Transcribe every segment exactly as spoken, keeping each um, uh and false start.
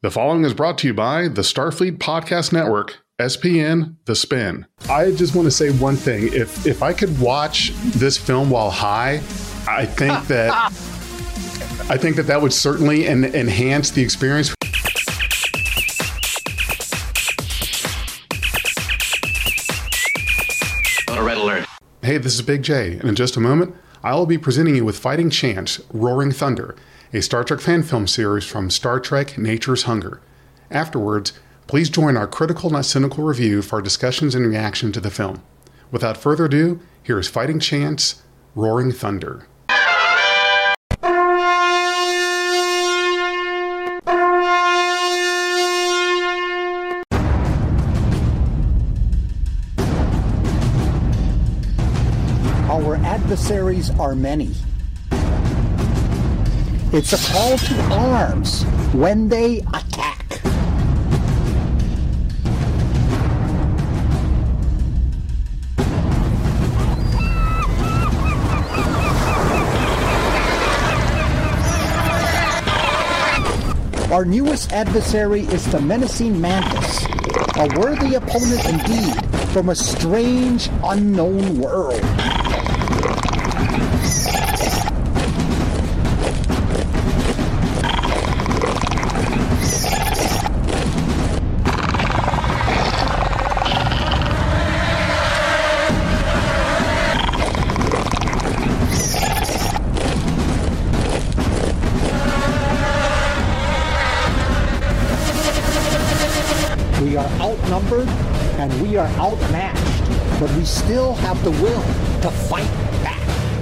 The following is brought to you by the Starfleet Podcast Network, S P N, The Spin. I just want to say one thing. If if I could watch this film while high, I think that I think that that would certainly en- enhance the experience. Red alert. Hey, this is Big J, and in just a moment, I will be presenting you with Fighting Chance, Roaring Thunder, a Star Trek fan film series from Star Trek Nature's Hunger. Afterwards, please join our critical not cynical review for our discussions and reaction to the film. Without further ado, here is Fighting Chance, Roaring Thunder. Our adversaries are many. It's a call to arms when they attack. Our newest adversary is the menacing Mantis, a worthy opponent indeed from a strange, unknown world. We are outnumbered and we are outmatched, but we still have the will to fight back.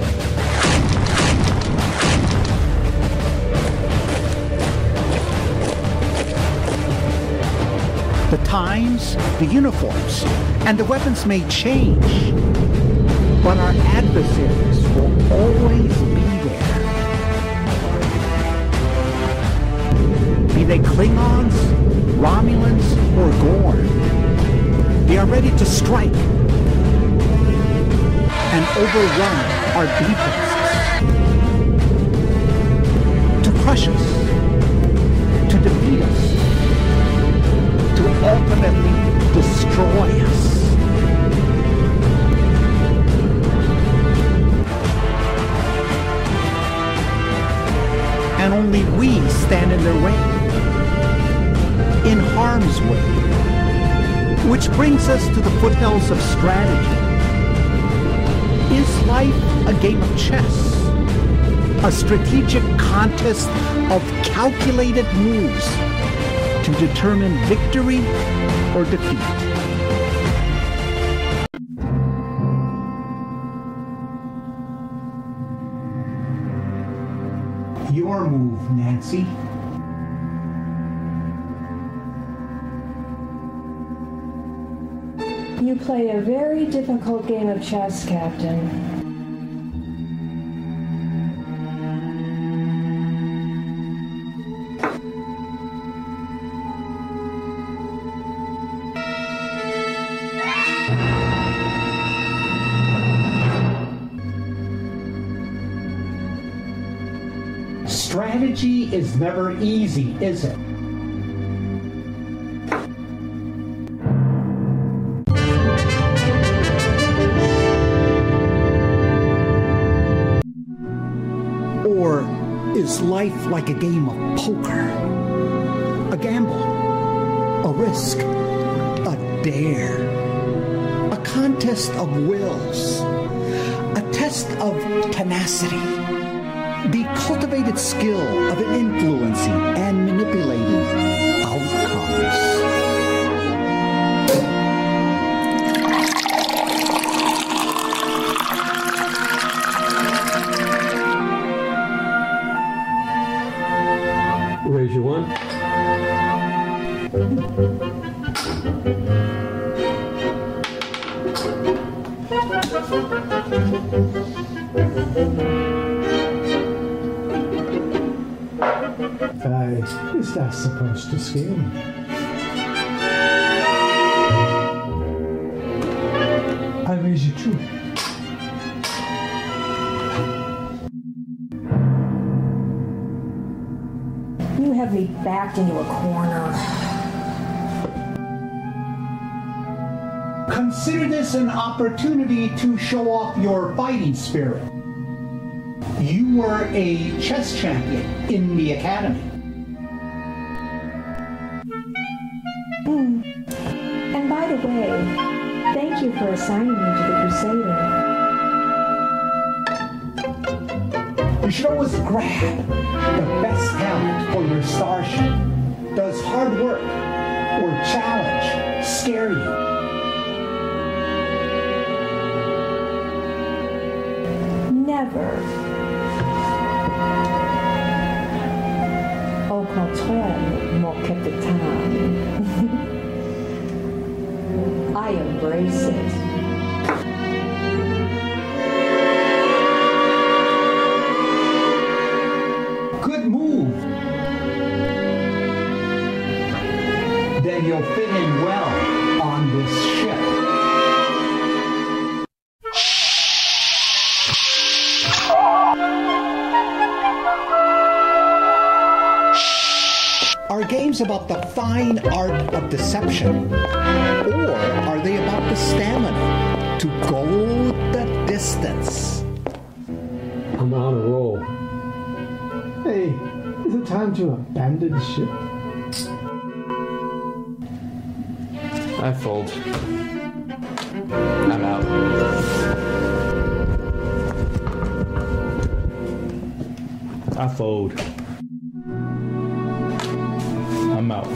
The times, the uniforms, and the weapons may change, but our adversaries will always be there. Be they Klingons, Romulans, or Gorn, they are ready to strike and overrun our defenses, to crush us, to defeat us, to ultimately destroy us. And only we stand in their way, in harm's way. Which brings us to the foothills of strategy. Is life a game of chess? A strategic contest of calculated moves to determine victory or defeat? Your move, Nancy. You play a very difficult game of chess, Captain. Strategy is never easy, is it? Or is life like a game of poker? A gamble, a risk, a dare, a contest of wills, a test of tenacity, the cultivated skill of influencing and manipulating outcomes. Raise your one. Uh, is that supposed to scare me? I raise you two. You have have me backed into a corner. Consider this an opportunity to show off your fighting spirit. You were a chess champion in the academy. Mm. And by the way, thank you for assigning me to the Crusader. You should always grab the best talent for your starship. Does hard work or challenge scare you? Never. Au contraire, mon capitaine. I embrace it. Good move. Then you'll fit in well on this ship. Are games about the fine art of deception? Or are they about the stamina to go the distance? I'm on a roll. Hey, is it time to abandon the ship? I fold. I'm out. I fold. I'm out.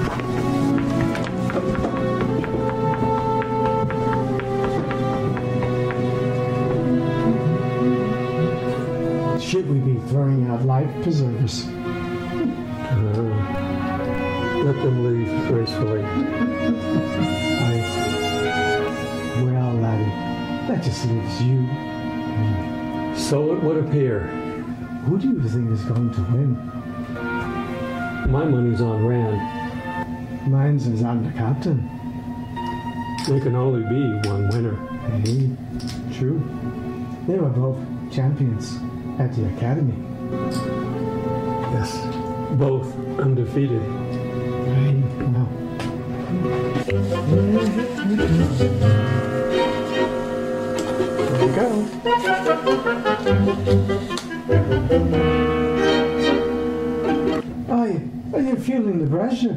Should we be throwing out life preservers? Uh, let them leave gracefully. I... Well, laddie, that just leaves you. So it would appear. Who do you think is going to win? My money's on Rand. Mine's is on the captain. There can only be one winner. Hey, true. They were both champions at the academy. Yes, both undefeated. Hey, well. There you go. Are you, are you feeling the pressure?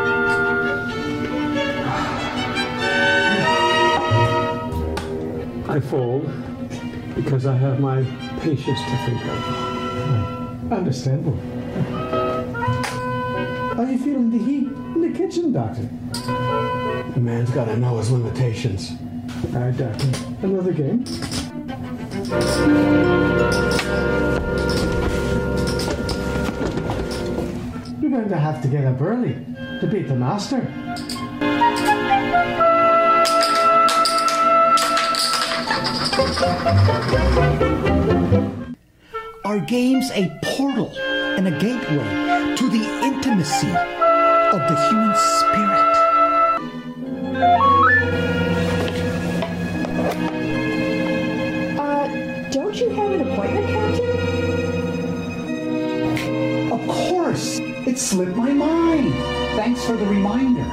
I fold because I have my patience to think of. Understandable. Are you feeling the heat in the kitchen, Doctor? The man's got to know his limitations. All right, Doctor. Another game? You're going to have to get up early to beat the master. Are games a portal and a gateway to the intimacy of the human spirit? Uh, don't you have an appointment, Captain? Of course! It slipped my mind. Thanks for the reminder.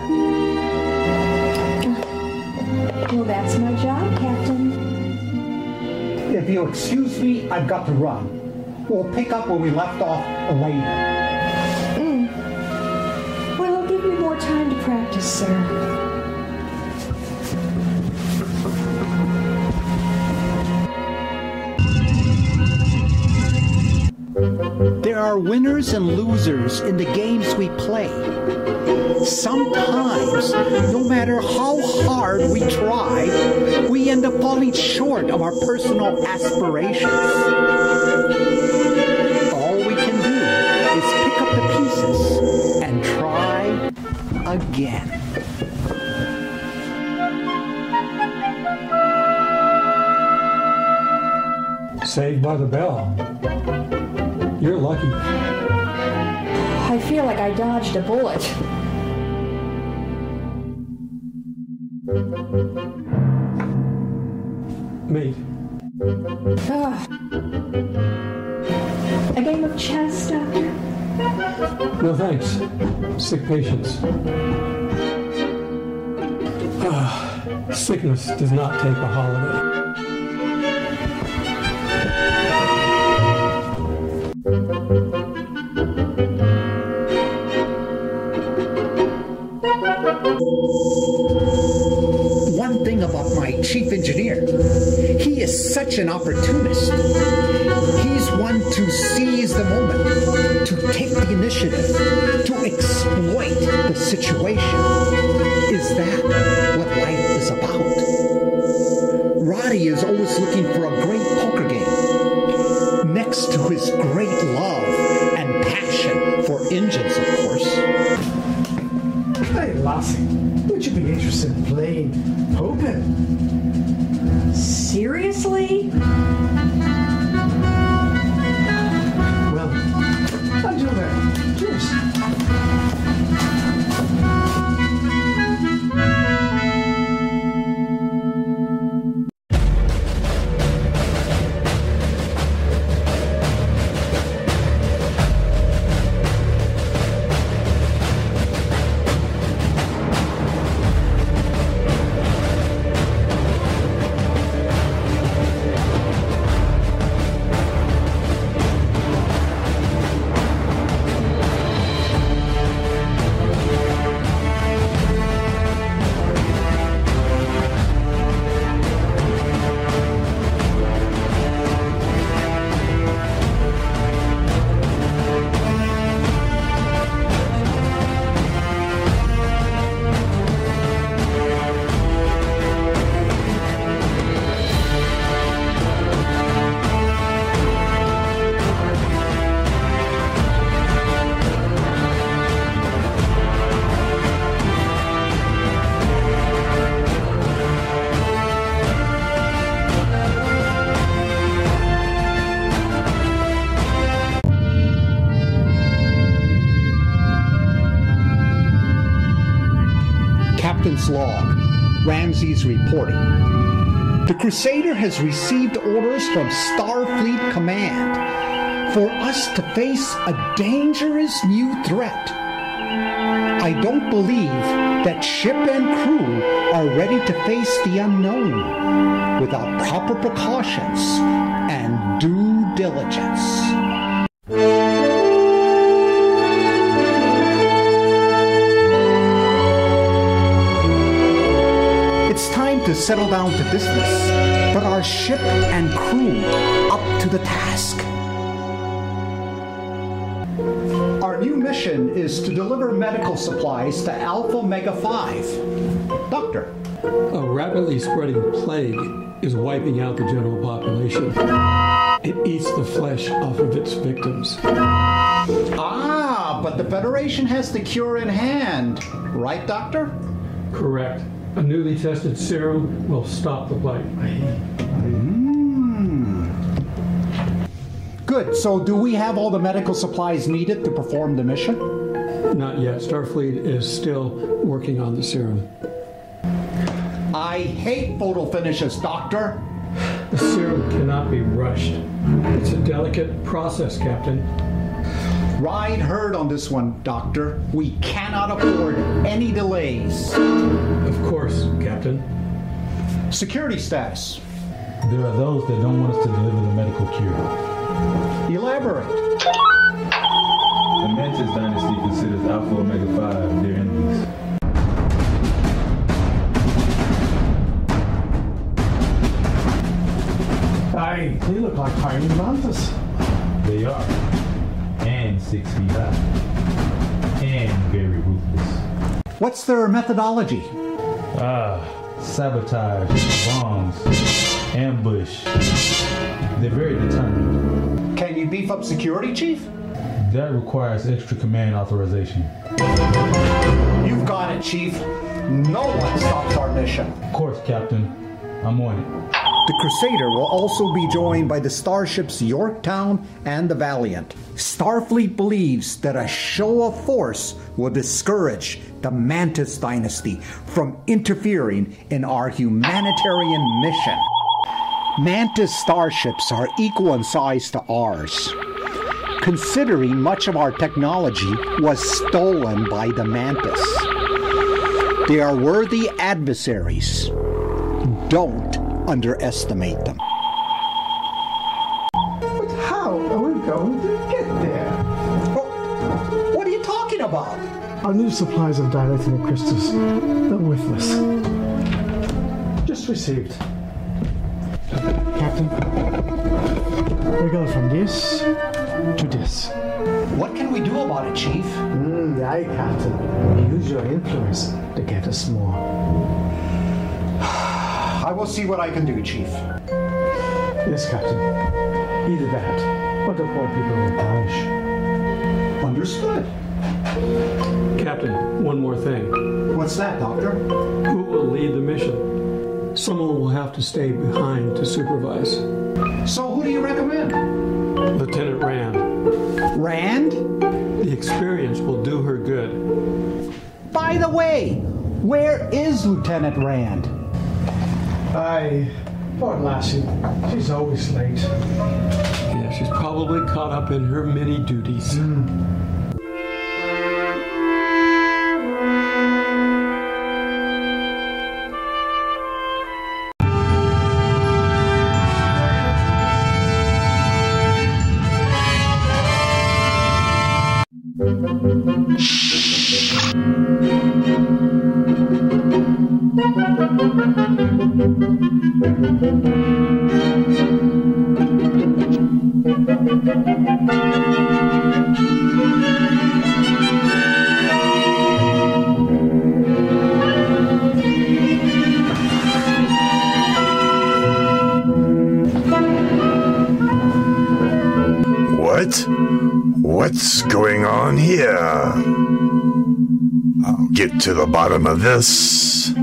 Well, that's my job, Captain. If you'll excuse me, I've got to run. We'll pick up where we left off later. Mm. Well, I'll give you more time to practice, sir. There are winners and losers in the games we play. Sometimes, no matter how hard we try, we end up falling short of our personal aspirations. All we can do is pick up the pieces and try again. Saved by the bell. You're lucky. I feel like I dodged a bullet. Mate. Ah. A game of chess, Doctor? No thanks. Sick patients. Ah, sickness does not take a holiday. One thing about my chief engineer, he is such an opportunist. He's one to seize the moment, to take the initiative, to exploit the situation. Is that what life is about? Roddy is always looking for a great poker game, next to his great love and passion for engines, of course. Hey, Lassie, would you be interested in playing poker? Seriously? Well, until then, cheers. Captain's log. Ramsey's reporting. The Crusader has received orders from Starfleet Command for us to face a dangerous new threat. I don't believe that ship and crew are ready to face the unknown without proper precautions and due diligence. It's time to settle down to business, but our ship and crew up to the task. Our new mission is to deliver medical supplies to Alpha Omega five. Doctor. A rapidly spreading plague is wiping out the general population. It eats the flesh off of its victims. Ah, but the Federation has the cure in hand. Right, Doctor? Correct. A newly tested serum will stop the plague. Mm. Good. So do we have all the medical supplies needed to perform the mission? Not yet. Starfleet is still working on the serum. I hate photo finishes, Doctor. The serum cannot be rushed. It's a delicate process, Captain. Right heard on this one, Doctor. We cannot afford any delays. Of course, Captain. Security status. There are those that don't want us to deliver the medical cure. Elaborate. The Mantis dynasty considers Alpha Omega five their enemies. Aye, they look like tiny mantis. They are. And six feet high. And very ruthless. What's their methodology? Ah, sabotage, bombs, ambush. They're very determined. Can you beef up security, Chief? That requires extra command authorization. You've got it, Chief. No one stops our mission. Of course, Captain. I'm on it. The Crusader will also be joined by the starships Yorktown and the Valiant. Starfleet believes that a show of force will discourage the Mantis dynasty from interfering in our humanitarian mission. Mantis starships are equal in size to ours. considering much of our technology was stolen by the Mantis. They are worthy adversaries. Don't underestimate them. But how are we going to get there? Oh, what are you talking about? Our new supplies of dilating crystals, they're worthless. Just received. Captain, we go from this to this. What can we do about it, Chief? Mm, aye, Captain. Use your influence to get us more. I will see what I can do, Chief. Yes, Captain. Either that, or the poor people will perish. Understood. Captain, one more thing. What's that, Doctor? Who will lead the mission? Someone will have to stay behind to supervise. So who do you recommend? Lieutenant Rand. Rand? The experience will do her good. By the way, where is Lieutenant Rand? Aye, poor lassie. She's always late. Yeah, she's probably caught up in her many duties. Mm. What? What's going on here? I'll get to the bottom of this.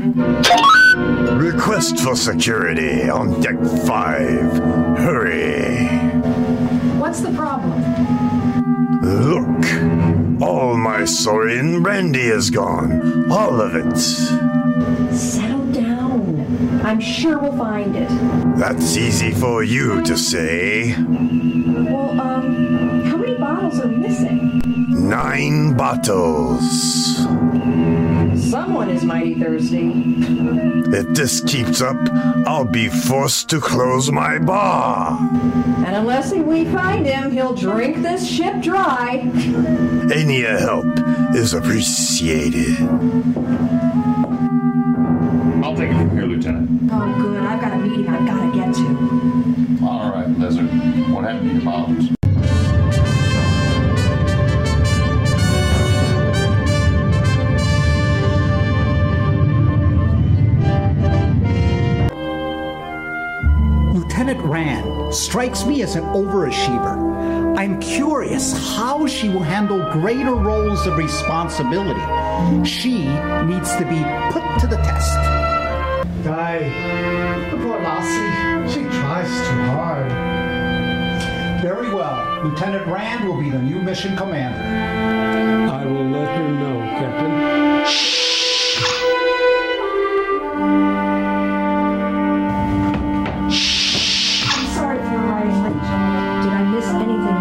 Request for security on deck five. Hurry. What's the problem? Look. All my Saurian brandy is gone. All of it. Settle down. I'm sure we'll find it. That's easy for you to say. Well, um, how many bottles are missing? Nine bottles. Someone is mighty thirsty. If this keeps up, I'll be forced to close my bar. And unless we find him, he'll drink this ship dry. Any help is appreciated. I'll take it from here, Lieutenant. Oh, good. I've got a meeting I've got to get to. All right, Lizard. What happened to your bottles? Lieutenant Rand strikes me as an overachiever. I'm curious how she will handle greater roles of responsibility. She needs to be put to the test. Aye, the poor lassie. She tries too hard. Very well. Lieutenant Rand will be the new mission commander. I will let her know, Captain. I'm sorry for arriving late. Did I miss anything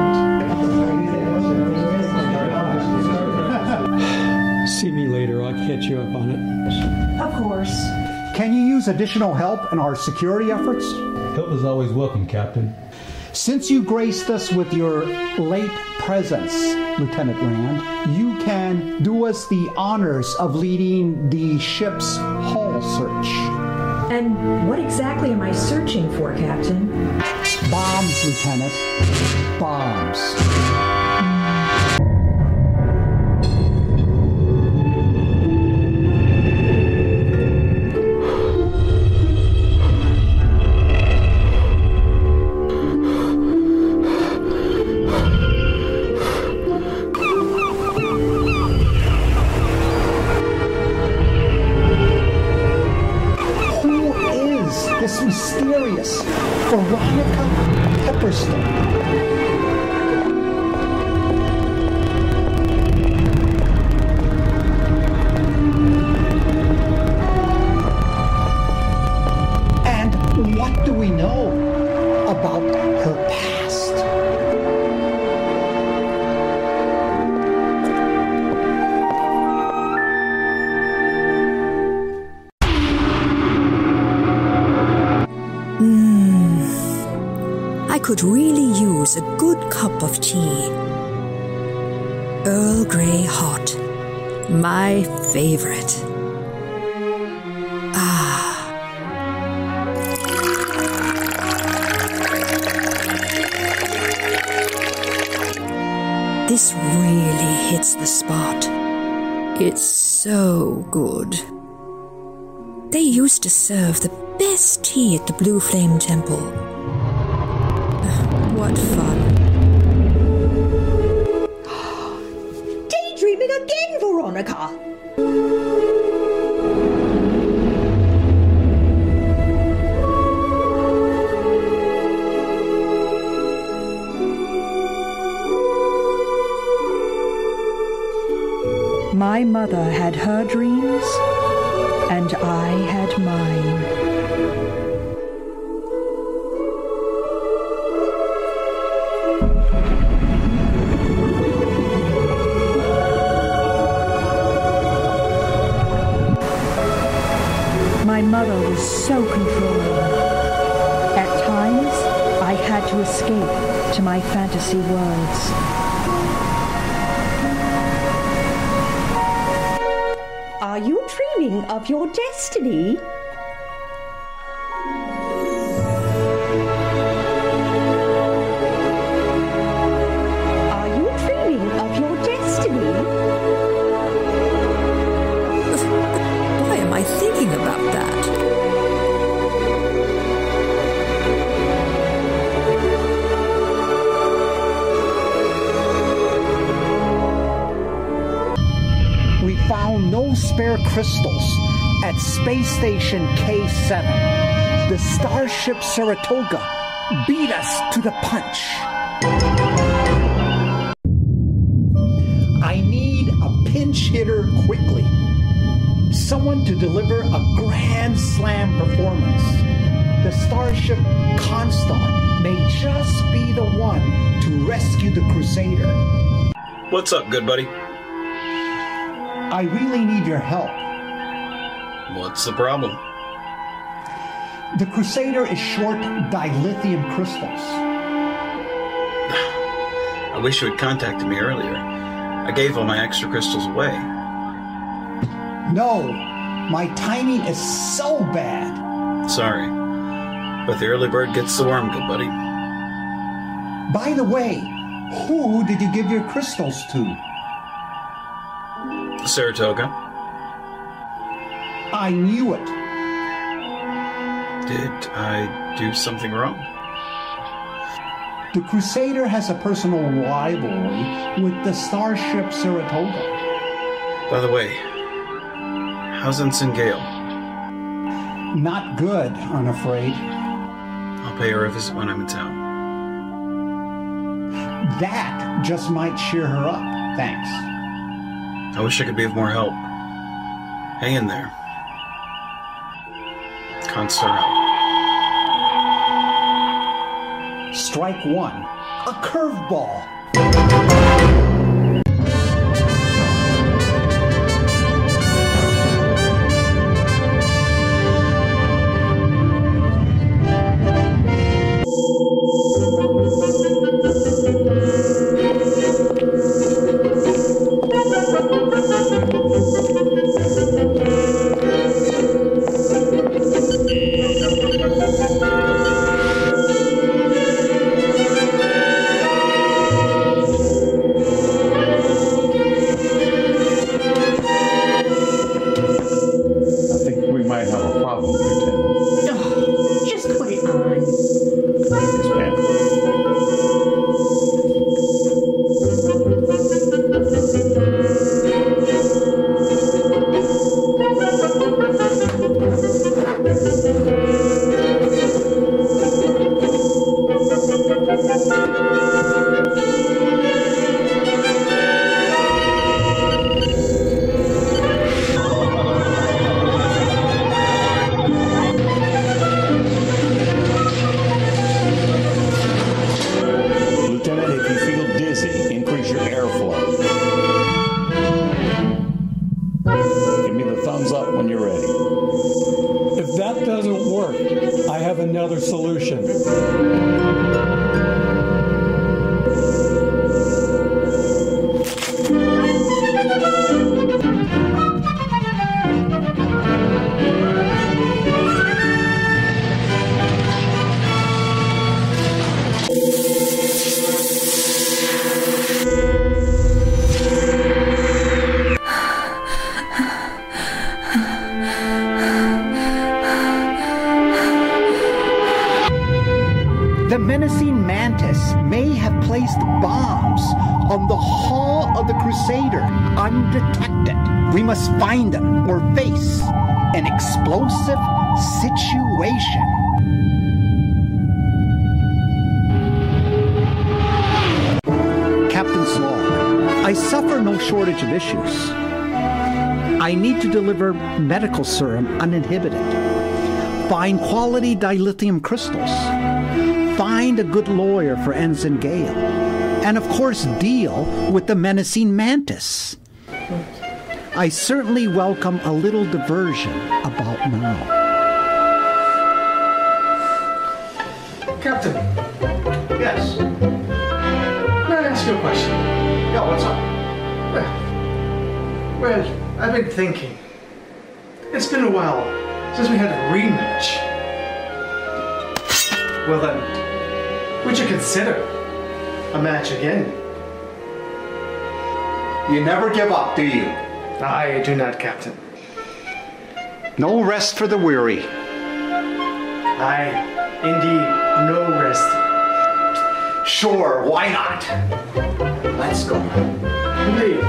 important? See me later. I'll catch you up on it. Of course. Can you use additional help in our security efforts? Help is always welcome, Captain. Since you graced us with your late presence, Lieutenant Rand, you can do us the honors of leading the ship's hull search. And what exactly am I searching for, Captain? Bombs, Lieutenant. Bombs. This mysterious Veronica Pepperstone. And what do we know about her past? could really use a good cup of tea. Earl Grey hot. My favorite. Ah. This really hits the spot. It's so good. They used to serve the best tea at the Blue Flame Temple. What fun. Daydreaming again, Veronica! My mother had her dreams, and I had mine. My mother was so controlling. At times, I had to escape to my fantasy worlds. Are you dreaming of your destiny? Are you dreaming of your destiny? Why am I thinking about that? We found no spare crystals at Space Station K seven. The Starship Saratoga beat us to the punch. I need a pinch hitter quickly. Someone to deliver a grand slam performance. The Starship Constar may just be the one to rescue the Crusader. What's up, good buddy? I really need your help. What's the problem? The Crusader is short dilithium crystals. I wish you had contacted me earlier. I gave all my extra crystals away. No, my timing is so bad. Sorry, but the early bird gets the worm, good buddy. By the way, who did you give your crystals to? Saratoga. I knew it. Did I do something wrong? The Crusader has a personal rivalry with the Starship Saratoga. By the way, how's Ensign Gale? Not good, I'm afraid. I'll pay her a visit when I'm in town. That just might cheer her up, thanks. I wish I could be of more help. Hang in there. Constar out. Strike one. A curveball. If that doesn't work, I have another solution. crusader, undetected. We must find them or face an explosive situation. Captain's log. I suffer no shortage of issues. I need to deliver medical serum uninhibited. Find quality dilithium crystals. Find a good lawyer for Ensign Gale. And of course, deal with the menacing mantis. I certainly welcome a little diversion about now. Captain. Yes. May I ask you a question? Yeah, what's up? Well, well, I've been thinking. It's been a while since we had a rematch. Well then, would you consider a match again? You never give up, do you? I do not, Captain. No rest for the weary. Aye, indeed, no rest. Sure, why not? Let's go. Indeed.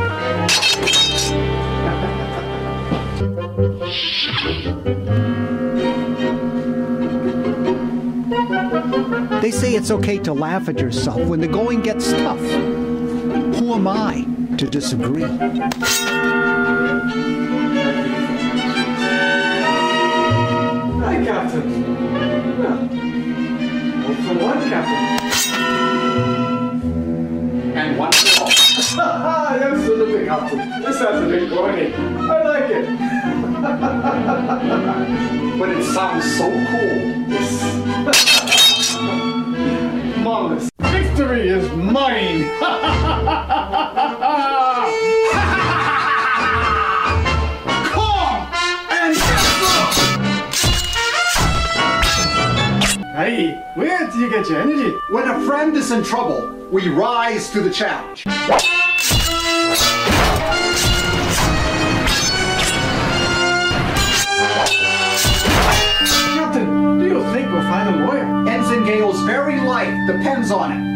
They say it's okay to laugh at yourself when the going gets tough. Who am I to disagree? Hi, Captain. Well, one for one, Captain. And one for all. Absolutely, Captain. This has a bit corny. I like it. But it sounds so cool. Marvelous. Victory is mine. Come and get some. Hey, where do you get your energy? When a friend is in trouble, we rise to the challenge. Captain, do you think we'll find a lawyer? Ensign Gale's very life depends on it.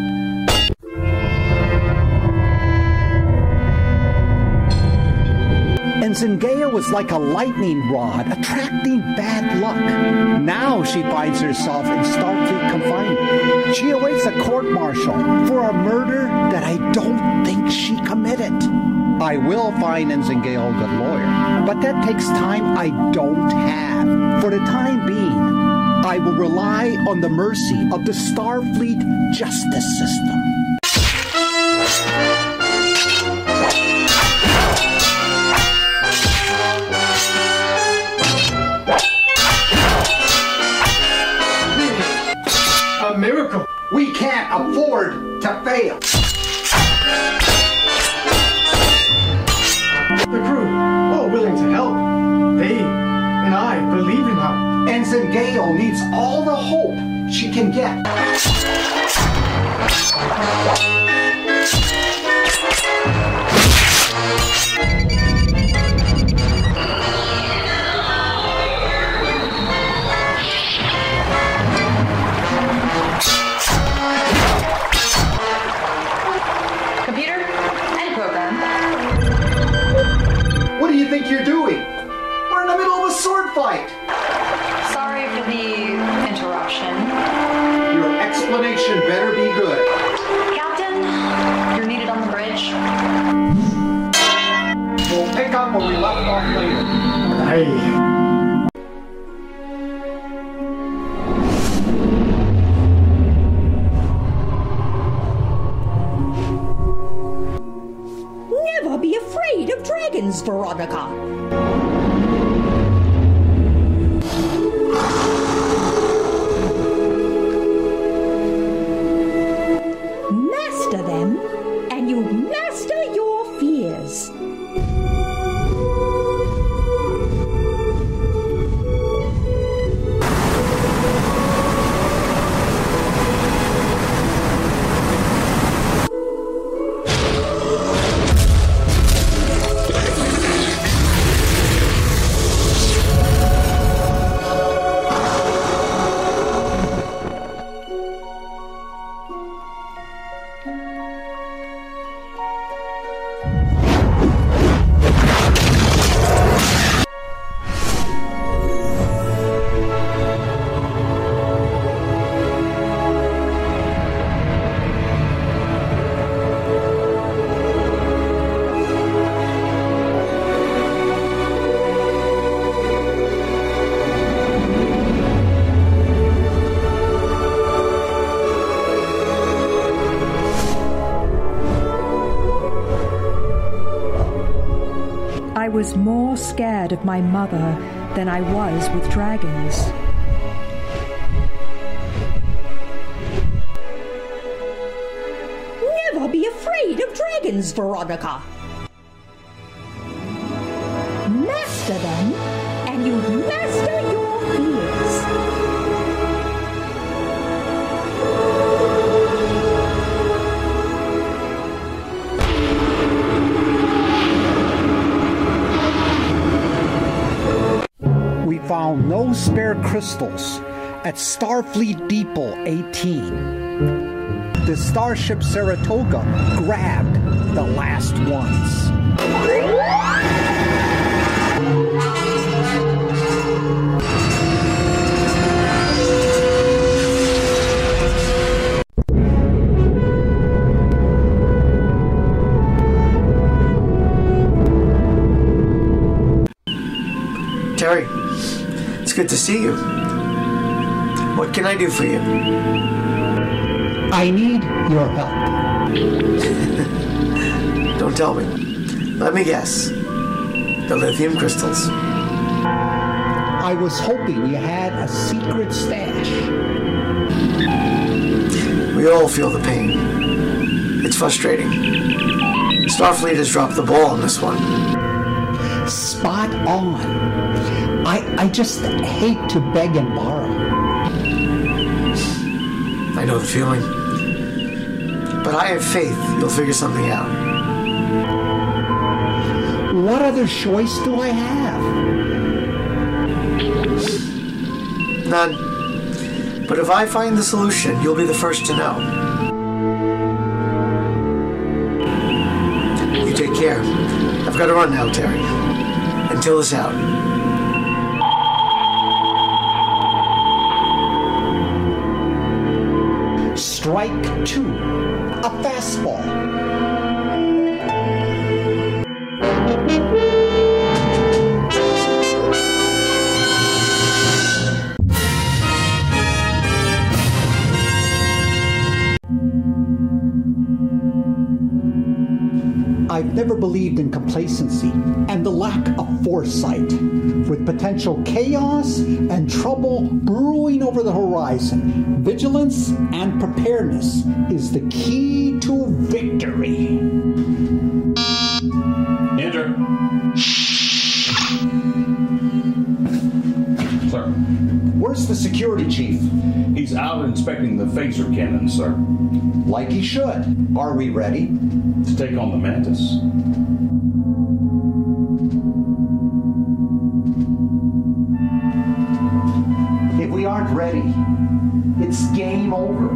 Ensign Gale was like a lightning rod, attracting bad luck. Now she finds herself in Starfleet confinement. She awaits a court-martial for a murder that I don't think she committed. I will find Ensign Gale a good lawyer, but that takes time I don't have. For the time being, I will rely on the mercy of the Starfleet justice system. A miracle. We can't afford to fail. The crew, all willing to help. They and I believe in her. Ensign Gale needs all the hope she can get. Computer, end program. What do you think you're doing? We're in the middle of a sword fight. Sorry for the interruption. Your explanation better be good. Captain, you're needed on the bridge. We'll pick up where we left off later. Hey. Never be afraid of dragons, Veronica. Master them, and you master your fears. I was more scared of my mother than I was with dragons. Never be afraid of dragons, Veronica. Master them, and you master your fears. We found no spare crystals at Starfleet Depot eighteen. The starship Saratoga grabbed the last ones. Terry, it's good to see you. What can I do for you? I need your help. Don't tell me. Let me guess. The lithium crystals. I was hoping you had a secret stash. We all feel the pain. It's frustrating. Starfleet has dropped the ball on this one. Spot on. I, I just hate to beg and borrow. I know the feeling. But I have faith you'll figure something out. What other choice do I have? None. But if I find the solution, you'll be the first to know. You take care. I've got to run now, Terry. Until it's out. Strike two. A fastball. I've never believed in complacency and the lack of foresight. With potential chaos and trouble brewing over the horizon, vigilance and preparedness is the key to victory. Enter. Sir. Where's the security chief? He's out inspecting the phaser cannon, sir. Like he should. Are we ready? To take on the Mantis. If we aren't ready, it's game over.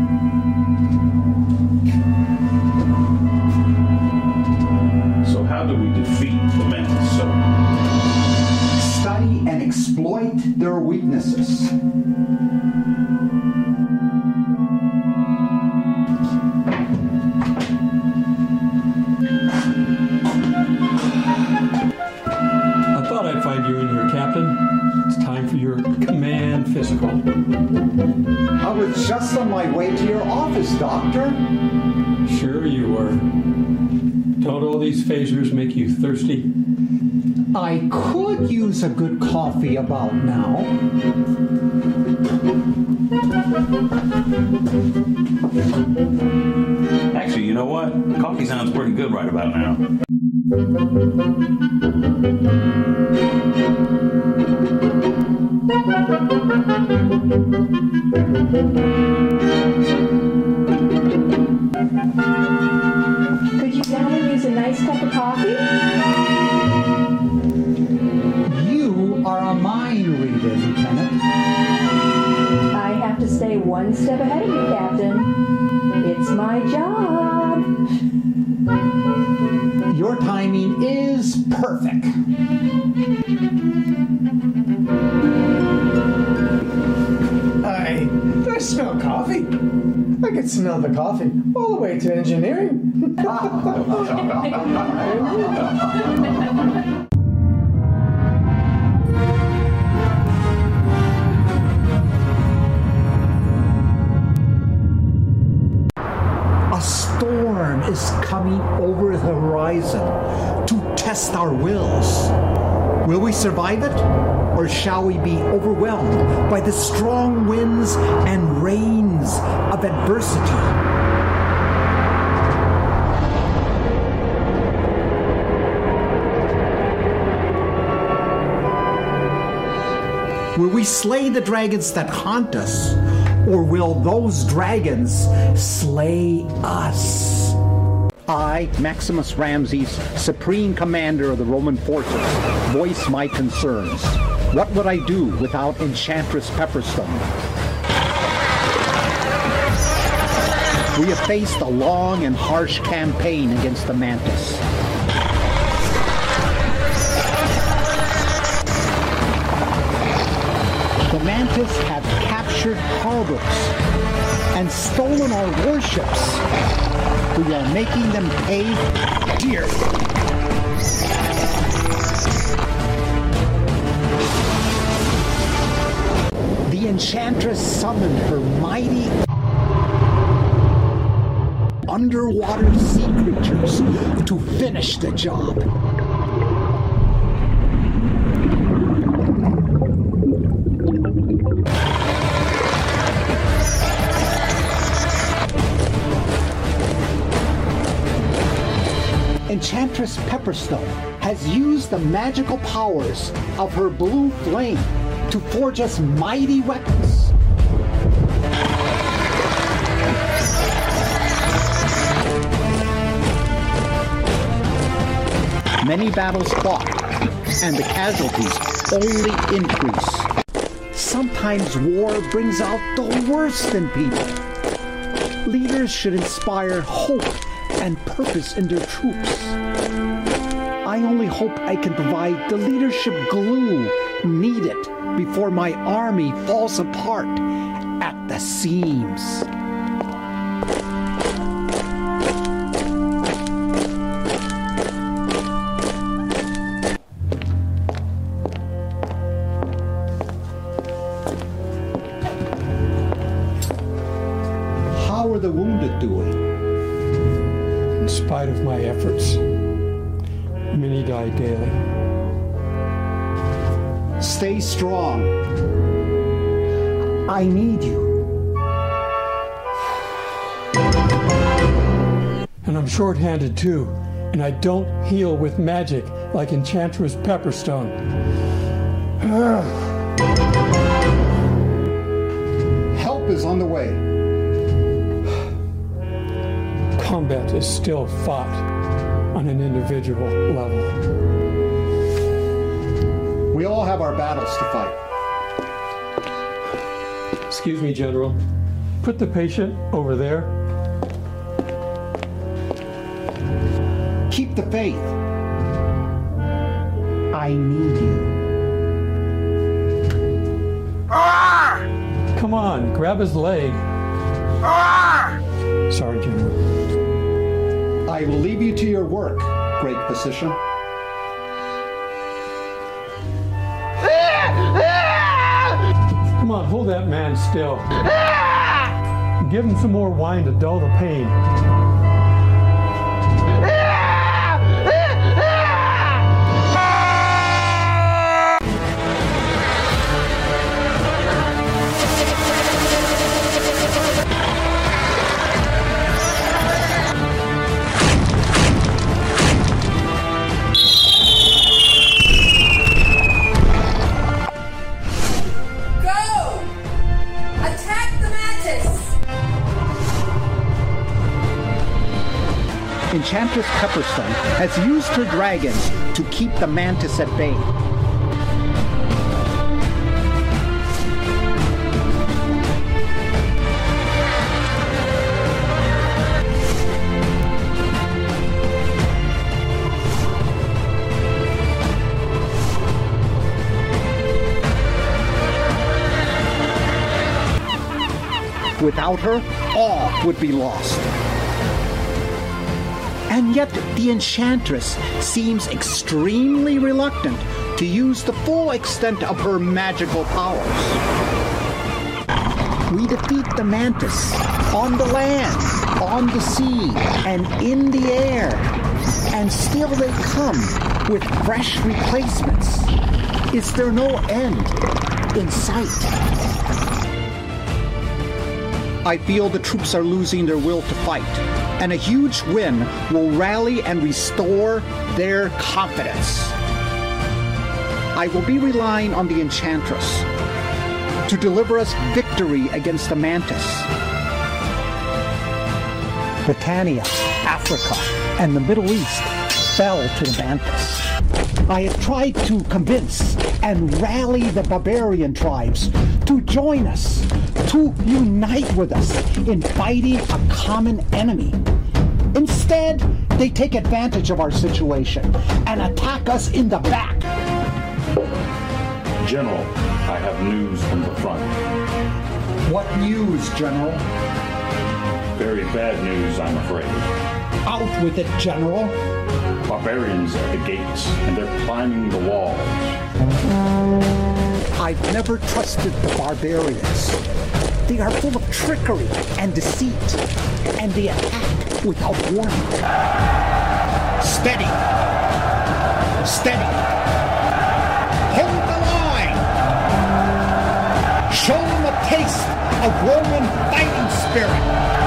So how do we defeat the Mantis, sir? Study and exploit their weaknesses. I thought I'd find you in here, Captain. It's time for your command physical. I was just on my way to your office, Doctor. Sure you were. Don't all these phasers make you thirsty? I could use a good coffee about now. Actually, you know what? Coffee sounds pretty good right about now. Could you gentlemen use a nice cup of coffee? You are a mind reader, Lieutenant. I have to stay one step ahead of you, Captain. It's my job. Your timing is perfect. I, do I smell coffee? I could smell the coffee all the way to engineering. A storm is coming over the horizon to test our wills. Will we survive it? Or shall we be overwhelmed by the strong winds and rains of adversity? Will we slay the dragons that haunt us, or will those dragons slay us? I, Maximus Ramses, Supreme Commander of the Roman forces, voice my concerns. What would I do without Enchantress Pepperstone? We have faced a long and harsh campaign against the Mantis. The Mantis have captured harbors and stolen our warships. We are making them pay dear. The Enchantress summoned her mighty underwater sea creatures to finish the job. Enchantress Pepperstone has used the magical powers of her blue flame to forge us mighty weapons. Many battles fought, and the casualties only increase. Sometimes war brings out the worst in people. Leaders should inspire hope and purpose in their troops. I only hope I can provide the leadership glue needed before my army falls apart at the seams. How are the wounded doing? In spite of my efforts, many die daily. Stay strong. I need you. And I'm short-handed too, and I don't heal with magic like Enchantress Pepperstone. Help is on the way. Combat is still fought on an individual level. We all have our battles to fight. Excuse me, General. Put the patient over there. Keep the faith. I need you. Come on, grab his leg. Sorry, General. I will leave you to your work, great physician. Come on, hold that man still. Give him some more wine to dull the pain. Enchantress Pepperstone has used her dragons to keep the Mantis at bay. Without her, all would be lost. And yet the Enchantress seems extremely reluctant to use the full extent of her magical powers. We defeat the Mantis on the land, on the sea, and in the air. And still they come with fresh replacements. Is there no end in sight? I feel the troops are losing their will to fight, and a huge win will rally and restore their confidence. I will be relying on the Enchantress to deliver us victory against the Mantis. Britannia, Africa, and the Middle East fell to the Mantis. I have tried to convince and rally the barbarian tribes to join us, to unite with us in fighting a common enemy. Instead, they take advantage of our situation and attack us in the back. General, I have news from the front. What news, General? Very bad news, I'm afraid. Out with it, General. Barbarians at the gates, and they're climbing the walls. I've never trusted the barbarians. They are full of trickery and deceit, and they attack without warning. Steady! Steady! Hold the line! Show them a taste of Roman fighting spirit!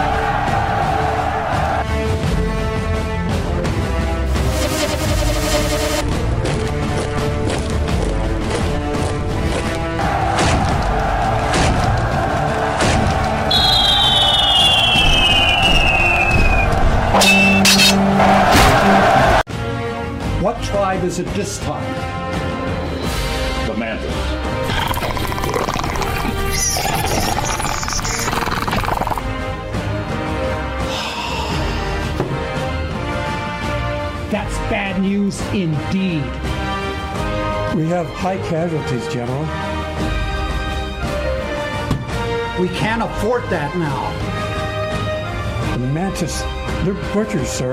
What tribe is it this time? The Mantis. That's bad news indeed. We have high casualties, General. We can't afford that now. The Mantis, they're butchers, sir.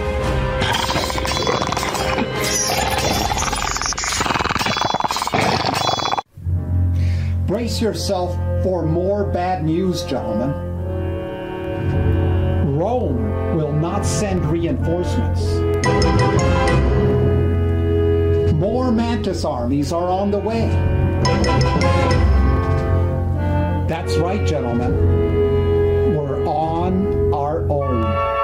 Brace yourself for more bad news, gentlemen. Rome will not send reinforcements. More Mantis armies are on the way. That's right, gentlemen. We're on our own.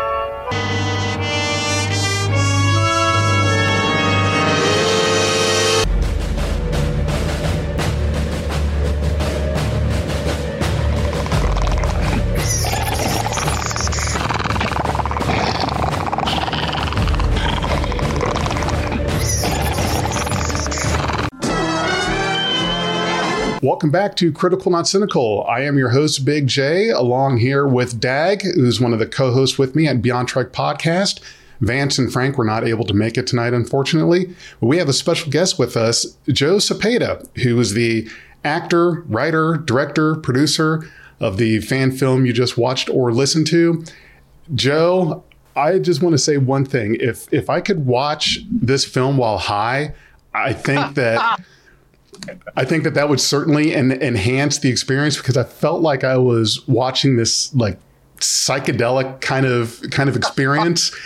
Welcome back to Critical Not Cynical. I am your host, Big J, along here with Dag, who's one of the co-hosts with me at Beyond Trek Podcast. Vance and Frank were not able to make it tonight, unfortunately. But we have a special guest with us, Joe Cepeda, who is the actor, writer, director, producer of the fan film you just watched or listened to. Joe, I just want to say one thing. If if I could watch this film while high, I think that... I think that that would certainly en- enhance the experience, because I felt like I was watching this like psychedelic kind of kind of experience,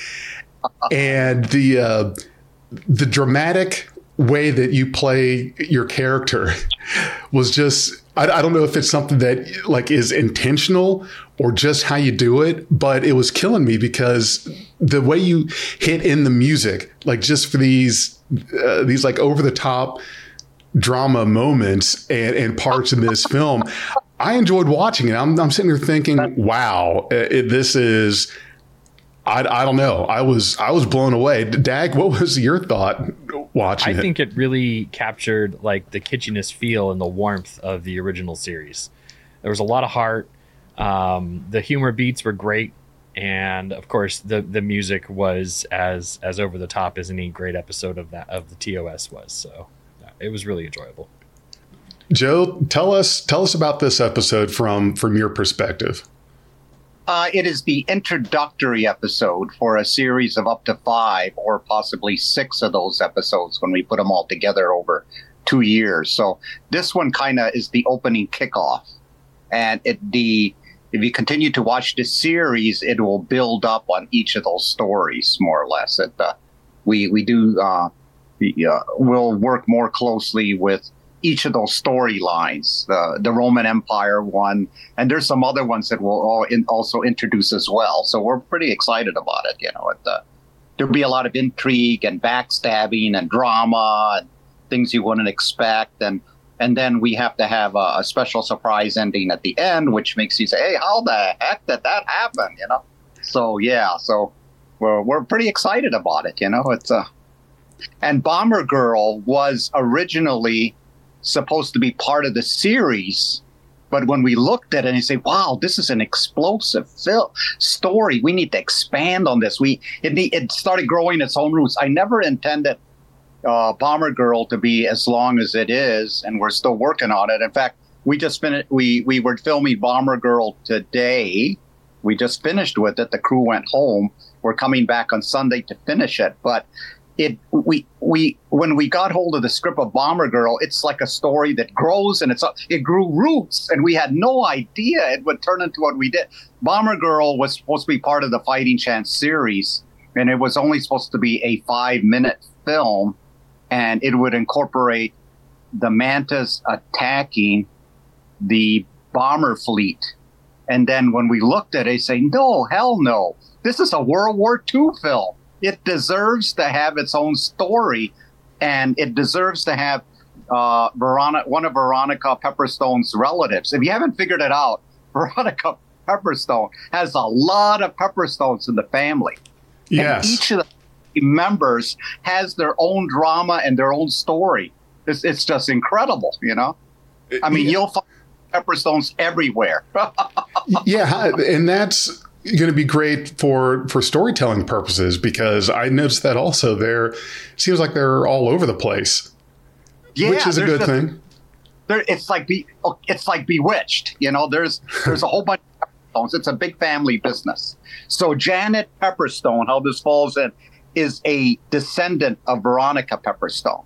and the uh, the dramatic way that you play your character was just I, I don't know if it's something that like is intentional or just how you do it, but it was killing me because the way you hit in the music, like just for these uh, these like over the top drama moments and, and parts in this film, I enjoyed watching it. I'm, I'm sitting here thinking, wow, it, this is, I, I don't know. I was, I was blown away. Dag, what was your thought watching I it? I think it really captured like the kitschiness feel and the warmth of the original series. There was a lot of heart. Um, the humor beats were great. And of course the, the music was as, as over the top as any great episode of that, of the T O S was. So it was really enjoyable. Joe, tell us tell us about this episode from from your perspective. Uh, it is the introductory episode for a series of up to five or possibly six of those episodes when we put them all together over two years. So this one kind of is the opening kickoff. And it the if you continue to watch this series, it will build up on each of those stories more or less. It, uh, we we do. Uh, uh, will work more closely with each of those storylines, the the Roman Empire one, and there's some other ones that we'll all in, also introduce as well. So we're pretty excited about it. You know, it, uh, there'll be a lot of intrigue and backstabbing and drama and things you wouldn't expect, and and then we have to have a, a special surprise ending at the end, which makes you say, "Hey, how the heck did that happen?" You know. So yeah, so we're we're pretty excited about it. You know, it's uh, and Bomber Girl was originally supposed to be part of the series, but when we looked at it and you say, wow, this is an explosive film story, we need to expand on this. We it, it started growing its own roots. I never intended uh, Bomber Girl to be as long as it is, and we're still working on it. In fact, we just finished. We we were filming Bomber Girl today. We just finished with it. The crew went home. We're coming back on Sunday to finish it, but. It we we when we got hold of the script of Bomber Girl, it's like a story that grows and it's it grew roots, and we had no idea it would turn into what we did. Bomber Girl was supposed to be part of the Fighting Chance series, and it was only supposed to be a five minute film, and it would incorporate the Mantas attacking the bomber fleet. And then when we looked at it, they say, no, hell no, this is a World War Two film. It deserves to have its own story, and it deserves to have uh, Veronica, one of Veronica Pepperstone's relatives. If you haven't figured it out, Veronica Pepperstone has a lot of Pepperstones in the family. Yes. And each of the members has their own drama and their own story. It's, it's just incredible, you know? I mean, yeah. You'll find Pepperstones everywhere. Yeah, and that's going to be great for for storytelling purposes, because I noticed that also there seems like they're all over the place, yeah, which is a good just, thing. There, it's like be, it's like Bewitched, you know. There's there's a whole bunch of Pepperstones. It's a big family business. So Janet Pepperstone, how this falls in, is a descendant of Veronica Pepperstone.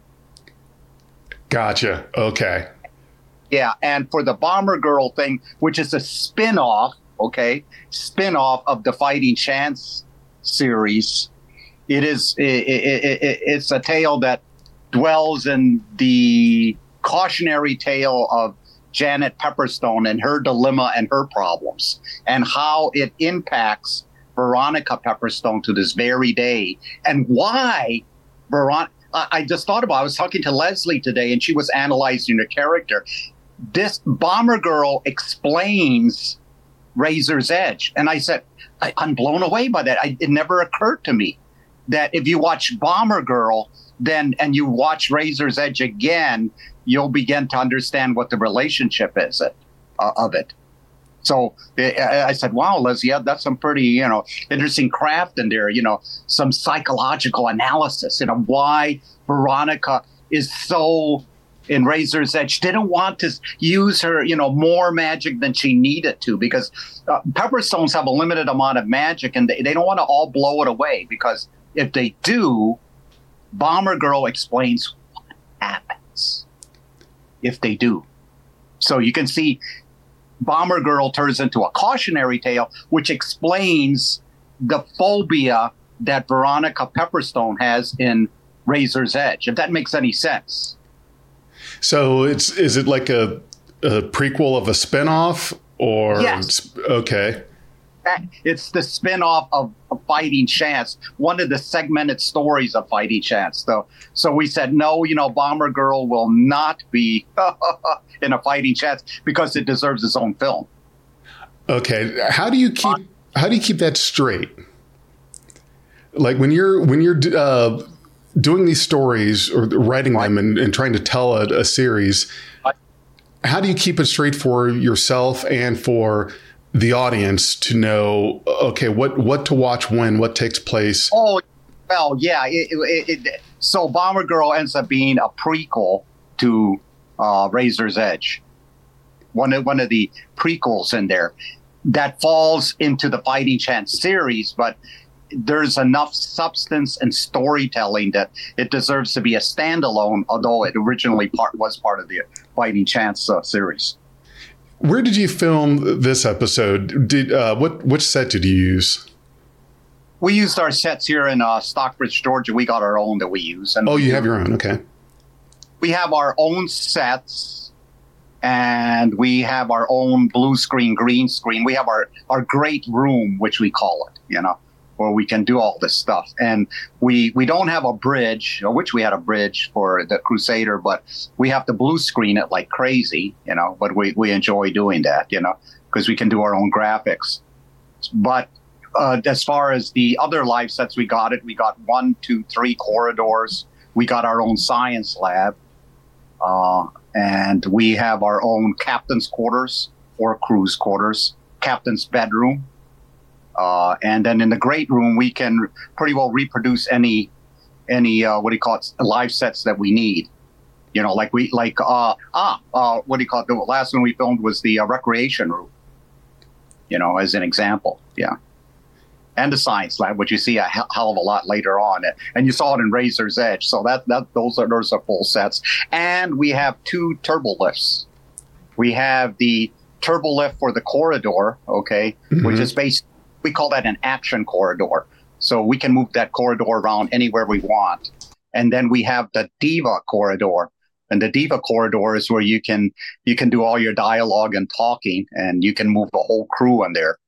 Gotcha. Okay. Yeah, and for the Bomber Girl thing, which is a spin-off. Okay, spin-off of the Fighting Chance series. It is it, it, it, it's a tale that dwells in the cautionary tale of Janet Pepperstone and her dilemma and her problems, and how it impacts Veronica Pepperstone to this very day, and why Veronica. I just thought about it. I was talking to Leslie today, and she was analyzing her character. This Bomber Girl explains Razor's Edge. And I said, I, I'm blown away by that. I, it never occurred to me that if you watch Bomber Girl, then and you watch Razor's Edge again, you'll begin to understand what the relationship is it, uh, of it. So I, I said, wow, Leslie, yeah, that's some pretty, you know, interesting craft in there, you know, some psychological analysis, you know, why Veronica is so in Razor's Edge, didn't want to use her, you know, more magic than she needed to, because uh, Pepperstones have a limited amount of magic, and they, they don't want to all blow it away, because if they do, Bomber Girl explains what happens if they do. So you can see Bomber Girl turns into a cautionary tale, which explains the phobia that Veronica Pepperstone has in Razor's Edge, if that makes any sense. So it's is it like a, a prequel of a spinoff, or yes. Okay. It's the spinoff of, of Fighting Chance, one of the segmented stories of Fighting Chance. So, so we said, no, you know, Bomber Girl will not be in a Fighting Chance, because it deserves its own film. Okay. How do you keep how do you keep that straight? Like when you're when you're uh, doing these stories or writing them and, and trying to tell a, a series, how do you keep it straight for yourself and for the audience to know, okay, what, what to watch when, what takes place? Oh, well, yeah. It, it, it, so Bomber Girl ends up being a prequel to uh, Razor's Edge. One of, one of the prequels in there that falls into the Fighting Chance series, but there's enough substance and storytelling that it deserves to be a standalone, although it originally part was part of the Fighting Chance uh, series. Where did you film this episode? Did uh, what which set did you use? we used our sets here in uh, Stockbridge, Georgia. We got our own that we use. And oh, you we, have your own. Okay. We have our own sets, and we have our own blue screen, green screen. We have our, our great room, which we call it, you know, where we can do all this stuff. And we, we don't have a bridge, which we had a bridge for the Crusader, but we have to blue screen it like crazy, you know, but we, we enjoy doing that, you know, because we can do our own graphics. But uh, as far as the other live sets, we got it. We got one, two, three corridors. We got our own science lab. Uh, and we have our own captain's quarters or crew's quarters, captain's bedroom. Uh, and then in the great room, we can pretty well reproduce any, any uh, what do you call it, live sets that we need. You know, like we, like, uh, ah, uh, what do you call it? The last one we filmed was the uh, recreation room, you know, as an example. Yeah. And the science lab, which you see a hell of a lot later on. And you saw it in Razor's Edge. So that, that those are those are full sets. And we have two turbo lifts. We have the turbo lift for the corridor, okay, mm-hmm. which is based, we call that an action corridor. So we can move that corridor around anywhere we want. And then we have the Diva corridor. And the Diva corridor is where you can you can do all your dialogue and talking, and you can move the whole crew in there.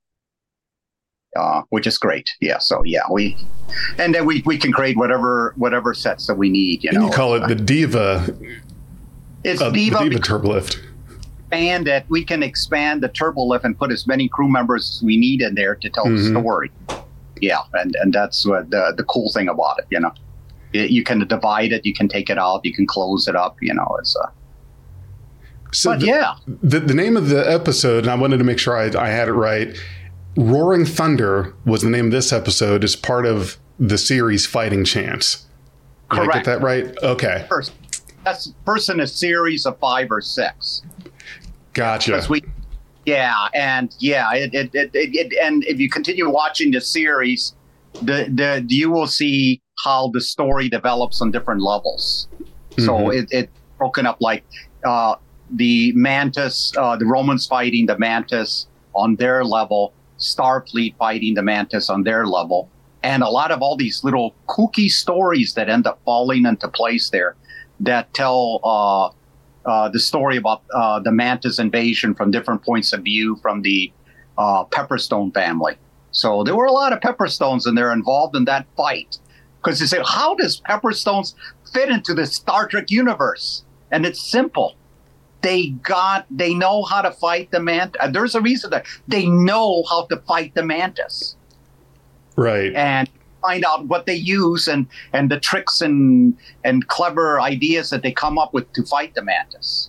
Uh, which is great. Yeah. So yeah, we, and then we, we can create whatever, whatever sets that we need, you and know. You call it the Diva. It's uh, Diva. The Diva turbo lift. And that we can expand the turbo lift and put as many crew members as we need in there to tell mm-hmm. the story. Yeah. And, and that's what the, the cool thing about it, you know, it, you can divide it, you can take it out, you can close it up, you know, it's uh so but the, yeah, the, the name of the episode, and I wanted to make sure I, I had it right. Roaring Thunder was the name of this episode, as part of the series Fighting Chance. Did Correct. I get that right? Okay. First, that's first in a series of five or six. Gotcha. We, yeah, and yeah, it, it, it, it, it and if you continue watching the series, the the you will see how the story develops on different levels. Mm-hmm. So it it broken up like uh, the Mantis, uh, the Romans fighting the Mantis on their level. Starfleet fighting the Mantis on their level, and a lot of all these little kooky stories that end up falling into place there that tell uh, uh, the story about uh, the Mantis invasion from different points of view from the uh, Pepperstone family. So there were a lot of Pepperstones, and they're involved in that fight because they say, how does Pepperstones fit into the Star Trek universe? And it's simple. They got, they know how to fight the Mantis. There's a reason that they know how to fight the Mantis. Right. And find out what they use and, and the tricks and, and clever ideas that they come up with to fight the Mantis.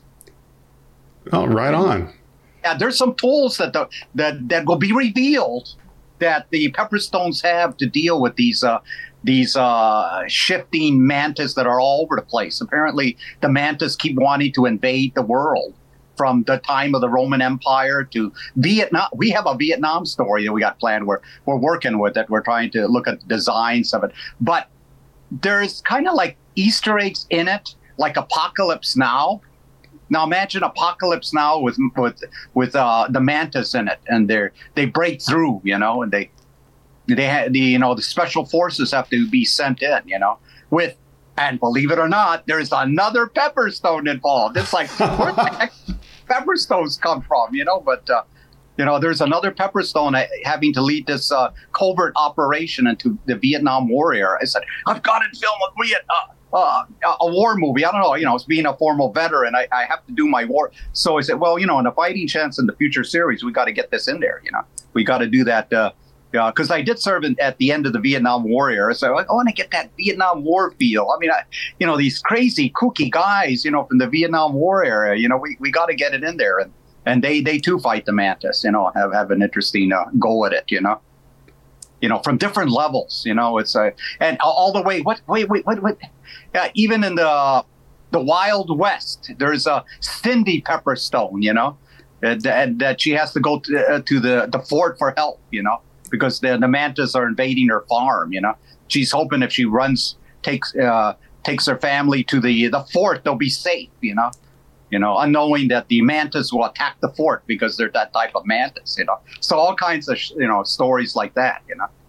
Oh, right on. Yeah, there's some tools that the, that, that will be revealed that the Pepperstones have to deal with these uh, these uh, shifting mantis that are all over the place. Apparently, the mantis keep wanting to invade the world from the time of the Roman Empire to Vietnam. We have a Vietnam story that we got planned. We're, we're working with it. We're trying to look at the designs of it. But there's kind of like Easter eggs in it, like Apocalypse Now. Now imagine Apocalypse Now with with with uh, the mantis in it, and they they break through, you know, and they they had the you know the special forces have to be sent in, you know, with and believe it or not, there's another Pepperstone involved. It's like where the heck Pepperstones come from, you know? But uh, you know, there's another Pepperstone having to lead this uh, covert operation into the Vietnam War era. I said, I've got to film a Vietnam. Uh, a war movie. I don't know, you know, as being a formal veteran, I, I have to do my war. So I said, well, you know, in a Fighting Chance in the future series, we got to get this in there, you know. We got to do that because uh, I did serve in, at the end of the Vietnam War era. So I, I want to get that Vietnam War feel. I mean, I, you know, these crazy, kooky guys, you know, from the Vietnam War era, you know, we, we got to get it in there. And, and they, they too fight the Mantis, you know, have, have an interesting uh, go at it, you know. You know, from different levels, you know, it's a, and all the way, what, wait, wait, wait, wait. Yeah, even in the the Wild West, there's a Cindy Pepperstone, you know, that, that she has to go to, uh, to the, the fort for help, you know, because the, the mantis are invading her farm, you know. She's hoping if she runs, takes uh, takes her family to the the fort, they'll be safe, you know. You know, unknowing that the mantis will attack the fort because they're that type of mantis, you know. So all kinds of, you know, stories like that, you know.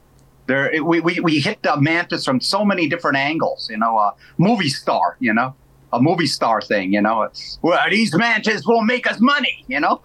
There, we, we, we hit the Mantis from so many different angles, you know, a movie star, you know, a movie star thing, you know. Well, these Mantis will make us money, you know.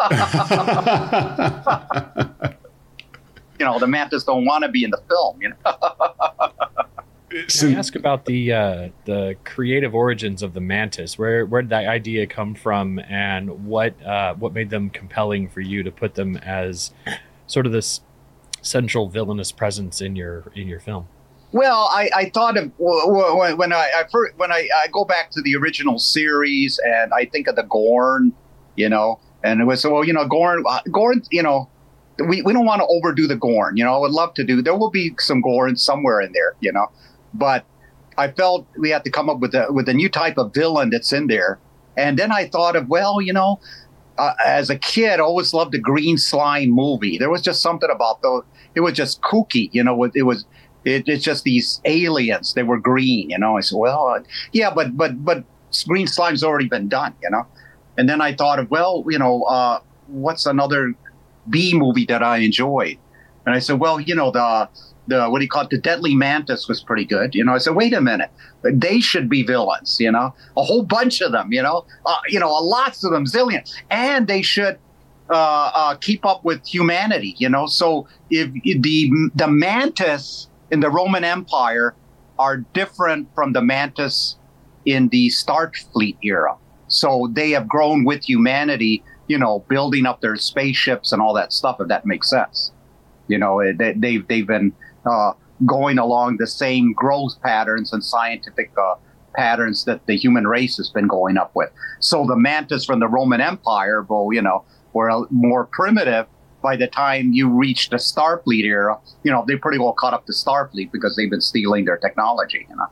You know, the Mantis don't want to be in the film, you know. Can I ask about the uh, the creative origins of the Mantis? Where where did that idea come from, and what uh, what made them compelling for you to put them as sort of this central villainous presence in your in your film? Well, I, I thought of when, when I, I first, when I, I go back to the original series, and I think of the Gorn, you know, and it was well, you know, Gorn, Gorn, you know, we, we don't want to overdo the Gorn, you know. I would love to do. There will be some Gorn somewhere in there, you know, but I felt we had to come up with a with a new type of villain that's in there, and then I thought of well, you know. Uh, as a kid, I always loved the Green Slime movie. There was just something about those. It was just kooky, you know. It was, it, it's just these aliens. They were green, you know. I said, well, uh, yeah, but but but Green Slime's already been done, you know. And then I thought of, well, you know, uh, what's another B movie that I enjoyed? And I said, well, you know, the the what do you call it? The Deadly Mantis was pretty good, you know. I said, wait a minute. They should be villains, you know, a whole bunch of them, you know, uh, you know, lots of them, zillion, and they should uh, uh, keep up with humanity, you know. So if, if the the Mantis in the Roman Empire are different from the Mantis in the Starfleet era, so they have grown with humanity, you know, building up their spaceships and all that stuff. If that makes sense, you know, they, they've they've been. Uh, going along the same growth patterns and scientific uh, patterns that the human race has been going up with. So the Mantis from the Roman Empire, well, you know, were more primitive. By the time you reach the Starfleet era, you know, they pretty well caught up to Starfleet because they've been stealing their technology, you know.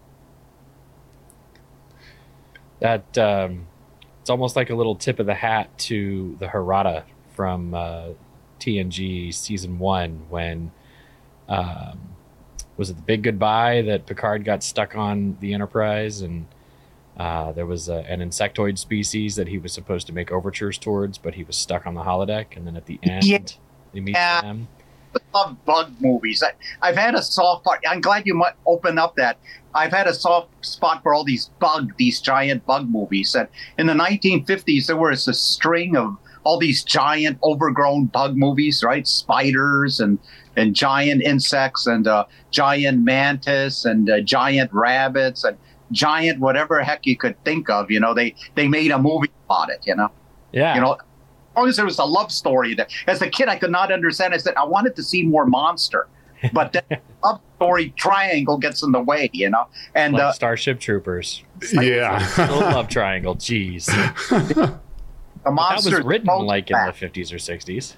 That, um, it's almost like a little tip of the hat to the Harada from uh, T N G season one when, um, was it the Big Goodbye that Picard got stuck on the Enterprise, and uh, there was a, an insectoid species that he was supposed to make overtures towards, but he was stuck on the holodeck, and then at the end, yeah. he meets yeah. them. I love bug movies. I, I've had a soft part. I'm glad you might open up that. I've had a soft spot for all these bug, these giant bug movies. And in the nineteen fifties, there was a string of all these giant, overgrown bug movies, right? Spiders and and giant insects and uh, giant mantis and uh, giant rabbits and giant whatever heck you could think of. You know, they they made a movie about it. You know, yeah. You know, as long as there was a love story that, as a kid, I could not understand. I said I wanted to see more monster, but that love story triangle gets in the way. You know, and like uh, Starship Troopers. Yeah, still love triangle. Jeez. The monster that was written like in the fifties or sixties.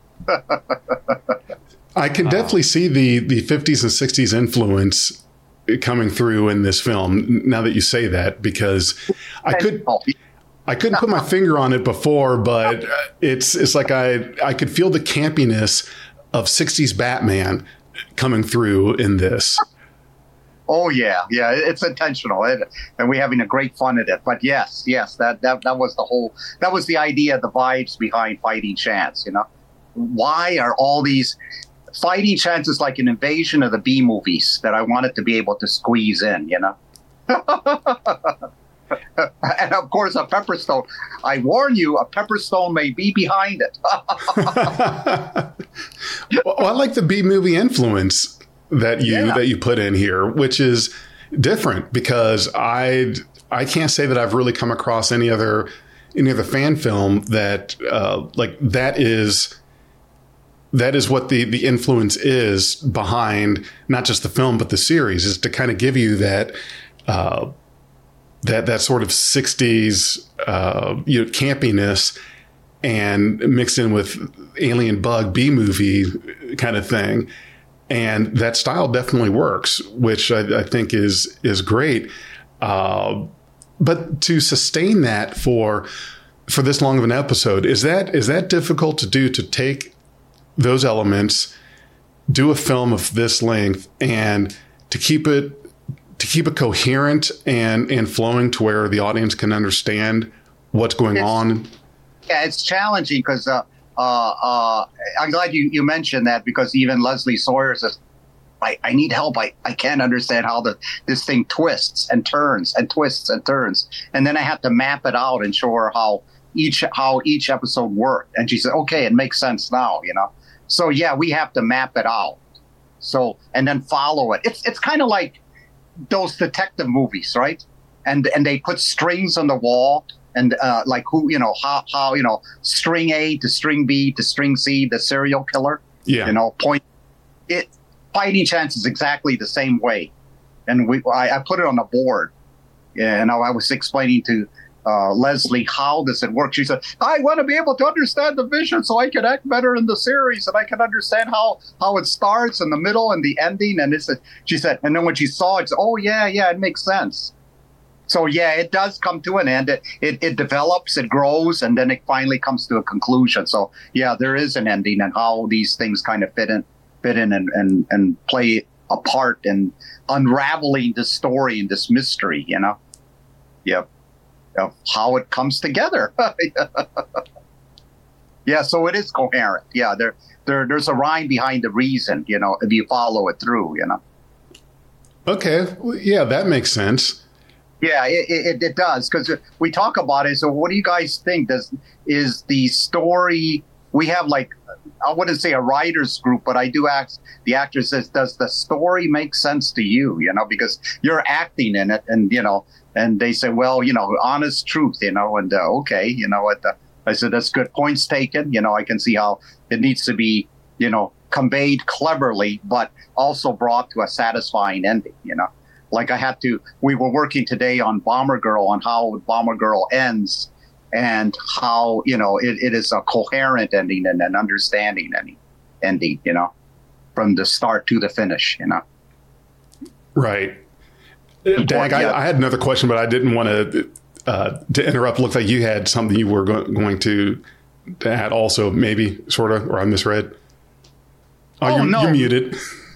I can definitely see the the fifties and sixties influence coming through in this film. Now that you say that, because I could I couldn't put my finger on it before, but it's it's like I I could feel the campiness of sixties Batman coming through in this. Oh yeah, yeah, it's intentional, and we're having a great fun at it. But yes, yes, that, that that was the whole, that was the idea, the vibes behind Fighting Chance. You know, why are all these Fighting Chance is like an invasion of the B movies that I wanted to be able to squeeze in. You know, and of course a Pepperstone. I warn you, a Pepperstone may be behind it. Well, I like the B movie influence that you yeah. that you put in here, which is different because I I can't say that I've really come across any other any other fan film that uh, like that is that is what the the influence is behind not just the film but the series, is to kind of give you that uh, that that sort of sixties uh, you know, campiness and mixed in with alien bug B movie kind of thing. And that style definitely works, which I, I think is is great. Uh, but to sustain that for for this long of an episode, is that is that difficult to do? To take those elements, do a film of this length, and to keep it to keep it coherent and and flowing to where the audience can understand what's going it's, on. Yeah, it's challenging because. Uh, Uh, uh, I'm glad you, you mentioned that, because even Leslie Sawyer says, I, I need help. I, I can't understand how the this thing twists and turns and twists and turns. And then I had to map it out and show her how each how each episode worked. And she said, okay, it makes sense now, you know. So yeah, we have to map it out. So and then follow it. It's it's kind of like those detective movies, right? And and they put strings on the wall. And uh, like who, you know, how, how, you know, string A to string B to string C, the serial killer, yeah. you know, point it, fighting chance is exactly the same way. And we, I, I put it on the board. Yeah, and I was explaining to uh, Leslie, how does it work? She said, I want to be able to understand the vision so I can act better in the series and I can understand how, how it starts and the middle and the ending. And it's a, she said, and then when she saw it, she said, oh, yeah, yeah, it makes sense. So, yeah, it does come to an end. It, it it develops, it grows, and then it finally comes to a conclusion. So, yeah, there is an ending and how these things kind of fit in fit in and, and, and play a part in unraveling this story and this mystery, you know? Yep. Of how it comes together. Yeah, so it is coherent. Yeah, there, there there's a rhyme behind the reason, you know, if you follow it through, you know? Okay. Well, yeah, that makes sense. Yeah, it, it, it does, because we talk about it. So what do you guys think? Does is the story, we have like, I wouldn't say a writer's group, but I do ask the actors, says, does the story make sense to you? You know, because you're acting in it and, you know, and they say, well, you know, honest truth, you know, and uh, okay, you know what, uh, I said, that's good points taken. You know, I can see how it needs to be, you know, conveyed cleverly, but also brought to a satisfying ending, you know. Like I had to, we were working today on Bomber Girl, on how Bomber Girl ends and how, you know, it, it is a coherent ending and an understanding ending, ending, you know, from the start to the finish, you know. Right. Dag, I, I had another question, but I didn't want to uh, to interrupt. Looked like you had something you were go- going to, to add also, maybe, sort of, or I misread. Oh, oh you're, no. you're muted.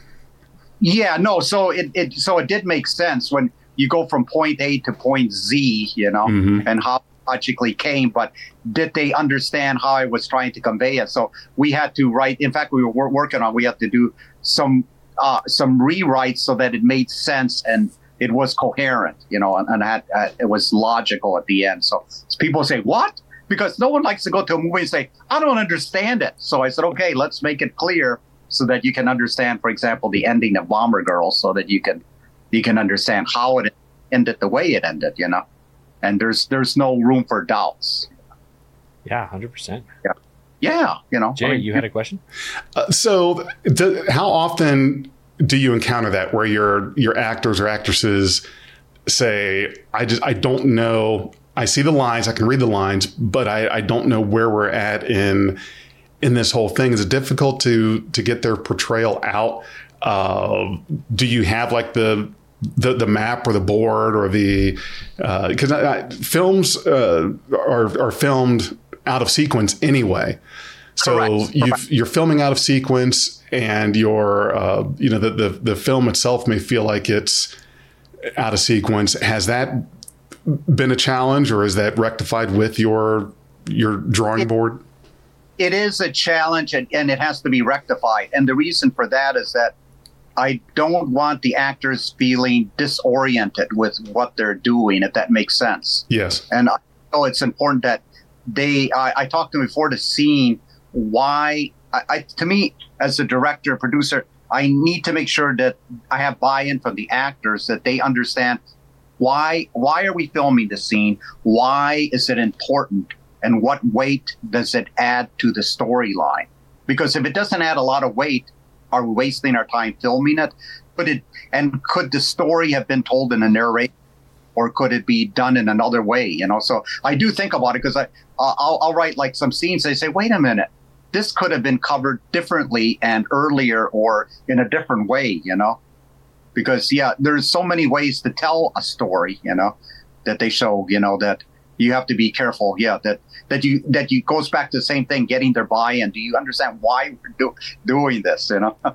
Yeah, no. So it, it so it did make sense when you go from point A to point Z, you know, mm-hmm. and how logically came. But did they understand how I was trying to convey it? So we had to write. In fact, we were working on. We had to do some uh, some rewrites so that it made sense and it was coherent, you know, and, and had, uh, it was logical at the end. So people say, "What?" Because no one likes to go to a movie and say, "I don't understand it." So I said, "Okay, let's make it clear." So that you can understand, for example, the ending of Bomber Girl, so that you can you can understand how it ended the way it ended, you know. And there's there's no room for doubts. Yeah, one hundred percent. Yeah, yeah, you know. Jay, you had a question? Uh, so, do, how often do you encounter that where your your actors or actresses say, "I just I don't know. I see the lines, I can read the lines, but I, I don't know where we're at in." in this whole thing? Is it difficult to to get their portrayal out? Uh, do you have like the, the the map or the board or the because uh, films uh, are are filmed out of sequence anyway. So Correct. you've, Correct. you're filming out of sequence, and your uh, you know the, the the film itself may feel like it's out of sequence. Has that been a challenge, or is that rectified with your your drawing it, board? It is a challenge, and, and it has to be rectified. And the reason for that is that I don't want the actors feeling disoriented with what they're doing, if that makes sense. Yes. And I know it's important that they, I, I talked to them before the scene, why, I, I, to me, as a director, producer, I need to make sure that I have buy-in from the actors, that they understand why, why are we filming the scene? Why is it important? And what weight does it add to the storyline? Because if it doesn't add a lot of weight, are we wasting our time filming it? Could it, and could the story have been told in a narration, or could it be done in another way? You know, so I do think about it, because I, I'll, I'll write like some scenes. They say, wait a minute, this could have been covered differently and earlier, or in a different way. You know, because yeah, there's so many ways to tell a story. You know, that they show. You know, that you have to be careful. Yeah, that. That you that you goes back to the same thing, getting their buy-in. Do you understand why we're do, doing this? You know,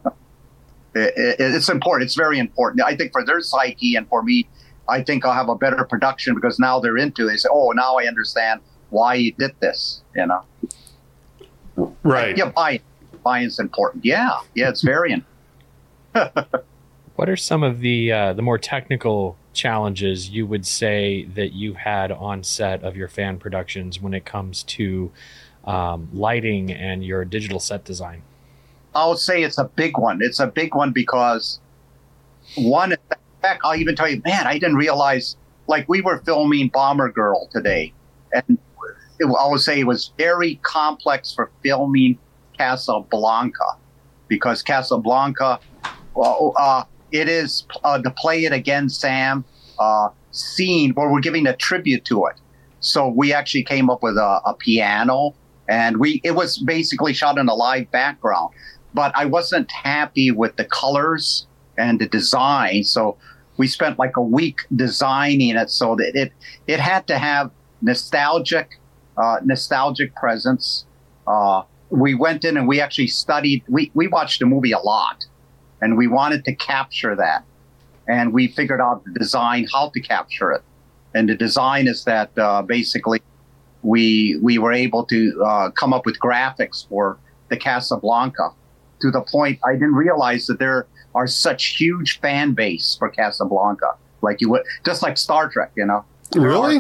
it, it, it's important. It's very important. I think for their psyche and for me, I think I'll have a better production, because now they're into it. They say, "Oh, now I understand why you did this." You know, right? Yeah, buy-in. Buy-in's important. Yeah, yeah, it's very important. What are some of the uh, the more technical challenges you would say that you've had on set of your fan productions when it comes to um, lighting and your digital set design? I'll say it's a big one. It's a big one because one, in fact, I'll even tell you, man, I didn't realize, like we were filming Bomber Girl today, and it, I would say it was very complex for filming Casablanca, because Casablanca, well, uh, it is uh, the Play It Again, Sam uh, scene where we're giving a tribute to it. So we actually came up with a, a piano, and we it was basically shot in a live background. But I wasn't happy with the colors and the design, so we spent like a week designing it so that it it had to have nostalgic uh, nostalgic presence. Uh, we went in and we actually studied. We we watched the movie a lot. And we wanted to capture that. And we figured out the design, how to capture it. And the design is that uh, basically we we were able to uh, come up with graphics for the Casablanca, to the point I didn't realize that there are such huge fan base for Casablanca. Like you would, just like Star Trek, you know. Really?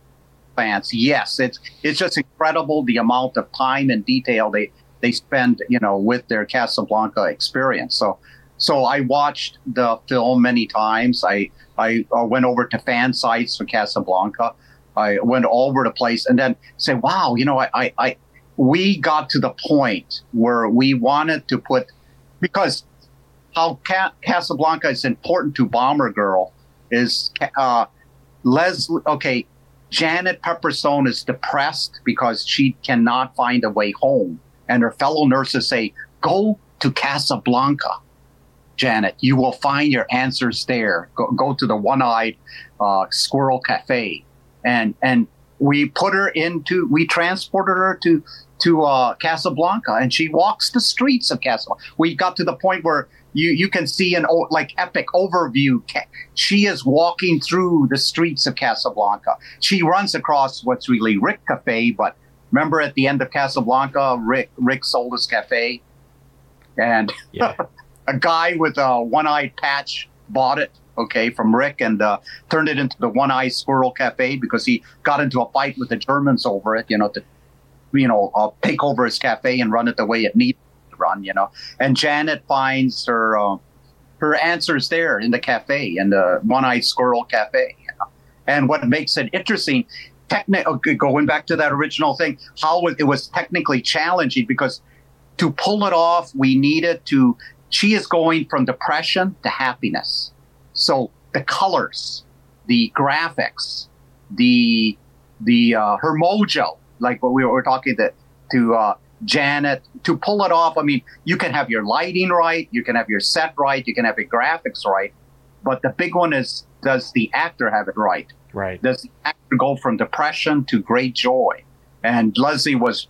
Fans, yes. It's it's just incredible the amount of time and detail they, they spend, you know, with their Casablanca experience. So So I watched the film many times. I I uh, went over to fan sites for Casablanca. I went all over the place and then say, wow, you know, I, I, I we got to the point where we wanted to put, because how Ca- Casablanca is important to Bomber Girl is uh, Leslie. Okay, Janet Pepperstone is depressed because she cannot find a way home, and her fellow nurses say, "Go to Casablanca, Janet, you will find your answers there. Go, go to the one-eyed uh, squirrel cafe." And and we put her into, we transported her to to uh, Casablanca, and she walks the streets of Casablanca. We got to the point where you, you can see an like epic overview. She is walking through the streets of Casablanca. She runs across what's really Rick Cafe, but remember at the end of Casablanca, Rick Rick sold his cafe, and yeah. A guy with a one-eyed patch bought it, okay, from Rick, and uh, turned it into the One-Eyed Squirrel Cafe because he got into a fight with the Germans over it, you know, to, you know, uh, take over his cafe and run it the way it needed to run, you know. And Janet finds her uh, her answers there in the cafe, in the One-Eyed Squirrel Cafe. You know? And what makes it interesting, techni- okay, going back to that original thing, how it was technically challenging, because to pull it off, we needed to. She is going from depression to happiness. So the colors, the graphics, the the uh, her mojo, like what we were talking to to uh, Janet, to pull it off. I mean, you can have your lighting right, you can have your set right, you can have your graphics right, but the big one is, does the actor have it right? Right. Does the actor go from depression to great joy? And Leslie was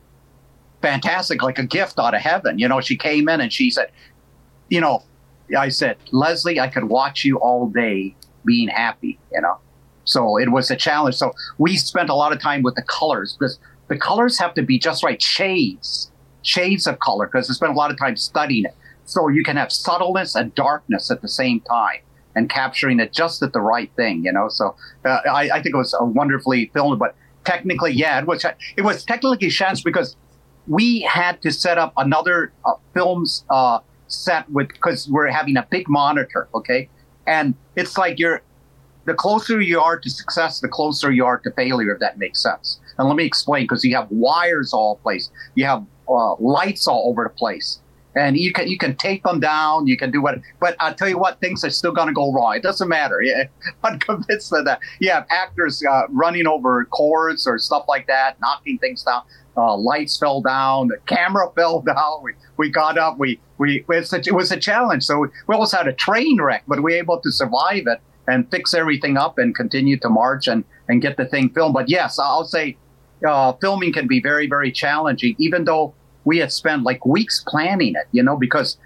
fantastic, like a gift out of heaven. You know, she came in and she said, you know, I said, Leslie, I could watch you all day being happy, you know. So it was a challenge. So we spent a lot of time with the colors, because the colors have to be just right, shades, shades of color, because I spent a lot of time studying it. So you can have subtleness and darkness at the same time, and capturing it just at the right thing, you know. So uh, I, I think it was a wonderfully filmed, but technically, yeah, it was it was technically challenged because we had to set up another uh, film's uh, set with, because we're having a big monitor, okay? And it's like you're, the closer you are to success, the closer you are to failure, if that makes sense. And let me explain, because you have wires all over the place. You have uh, lights all over the place. And you can you can tape them down, you can do what, but I'll tell you what, things are still going to go wrong. It doesn't matter. Yeah, I'm convinced of that. You have actors uh, running over cords or stuff like that, knocking things down. Uh, lights fell down, the camera fell down. We we got up. We we it's a, it was a challenge. So we almost had a train wreck, but we were able to survive it and fix everything up and continue to march and and get the thing filmed. But yes, I'll say uh, filming can be very very challenging, even though we had spent like weeks planning it. You know, because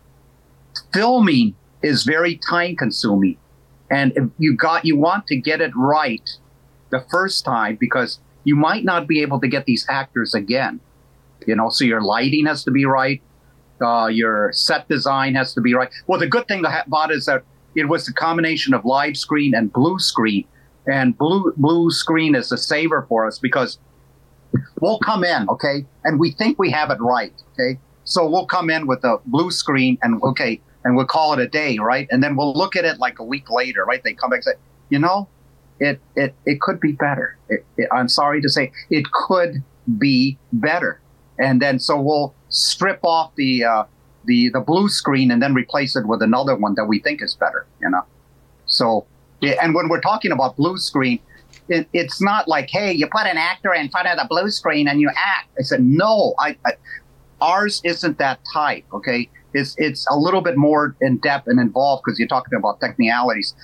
filming is very time consuming, and if you got you want to get it right the first time, because you might not be able to get these actors again, you know, so your lighting has to be right. Uh, your set design has to be right. Well, the good thing about it is that it was the combination of live screen and blue screen. And blue blue screen is a saver for us because we'll come in, okay, and we think we have it right, okay? So we'll come in with a blue screen and, okay, and we'll call it a day, right? And then we'll look at it like a week later, right? They come back and say, you know, it it, it could be better. It, it, I'm sorry to say, it could be better. And then so we'll strip off the uh, the the blue screen and then replace it with another one that we think is better, you know? So, yeah, and when we're talking about blue screen, it, it's not like, hey, you put an actor in front of the blue screen and you act. I said, no, I, I ours isn't that type, okay? It's, it's a little bit more in-depth and involved because you're talking about technicalities.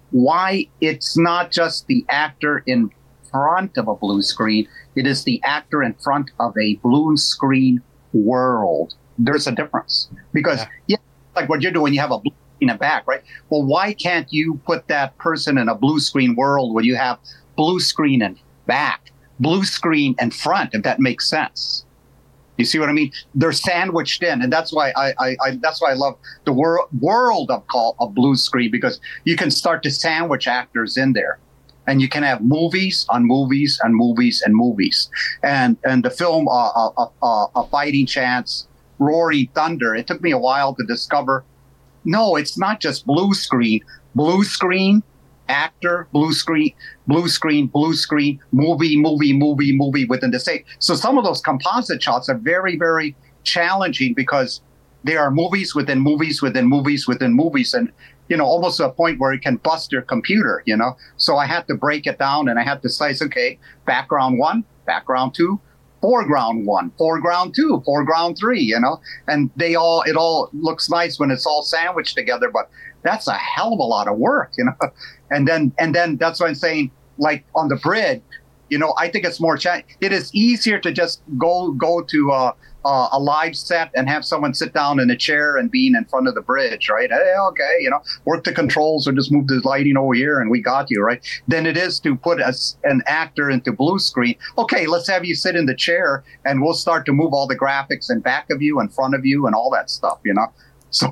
Why it's not just the actor in front of a blue screen, it is the actor in front of a blue screen world. There's a difference. Because, yeah, yeah like what you're doing, you have a blue in the back, right? Well, why can't you put that person in a blue screen world where you have blue screen and back, blue screen and front, if that makes sense? You see what I mean? They're sandwiched in, and that's why I, I, I that's why I love the wor- world of call of blue screen, because you can start to sandwich actors in there, and you can have movies on movies and movies and movies, and and the film uh, uh, uh, A Fighting Chance, Roaring Thunder. It took me a while to discover. No, it's not just blue screen. Blue screen, actor, blue screen, blue screen, blue screen, movie, movie, movie, movie within the same. So some of those composite shots are very, very challenging because there are movies within movies within movies within movies, and, you know, almost to a point where it can bust your computer, you know. So I had to break it down, and I had to say, okay, background one, background two, foreground one, foreground two, foreground three, you know, and they all, it all looks nice when it's all sandwiched together, but that's a hell of a lot of work, you know. And then, and then that's what I'm saying, like on the bridge, you know, I think it's more, cha- it is easier to just go, go to uh, uh, a live set and have someone sit down in a chair and being in front of the bridge, right? Hey, okay, you know, work the controls or just move the lighting over here and we got you, right? Than it is to put a, an actor into blue screen. Okay, let's have you sit in the chair and we'll start to move all the graphics in back of you, in front of you, and all that stuff, you know? So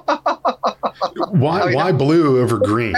why, why blue over green?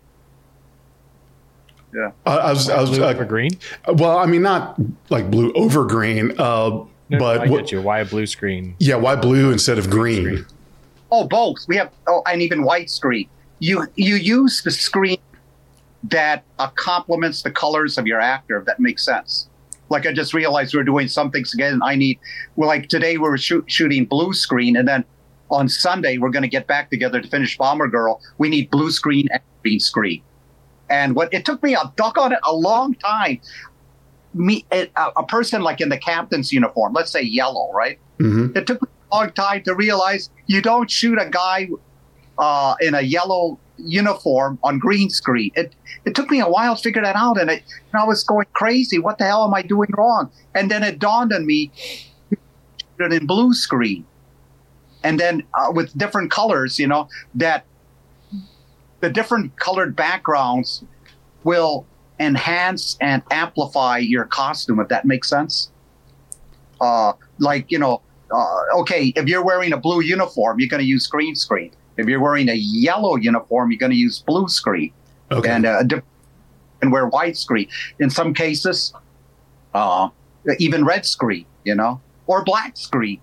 Yeah, uh, I was, I was blue uh, over green. Well, I mean, not like blue over green, uh, no, but I what, get you. Why a blue screen? Yeah, why blue instead of green? green? Oh, both. We have, oh, and even white screen. You you use the screen that uh, complements the colors of your actor, if that makes sense. Like I just realized we we're doing some things again. I need, well, like today we were shoot, shooting blue screen, and then on Sunday we're going to get back together to finish Bomber Girl. We need blue screen and green screen. And what it took me a duck on it a long time. Me, a, a person like in the captain's uniform, let's say yellow, right? Mm-hmm. It took me a long time to realize you don't shoot a guy uh, in a yellow uniform on green screen. It it took me a while to figure that out, and, it, and I was going crazy. What the hell am I doing wrong? And then it dawned on me, shoot it in blue screen, and then uh, with different colors, you know, that the different colored backgrounds will enhance and amplify your costume, if that makes sense. Uh, like, you know, uh, okay, if you're wearing a blue uniform, you're going to use green screen. If you're wearing a yellow uniform, you're going to use blue screen. Okay. And, uh, and wear white screen. In some cases, uh, even red screen, you know, or black screen.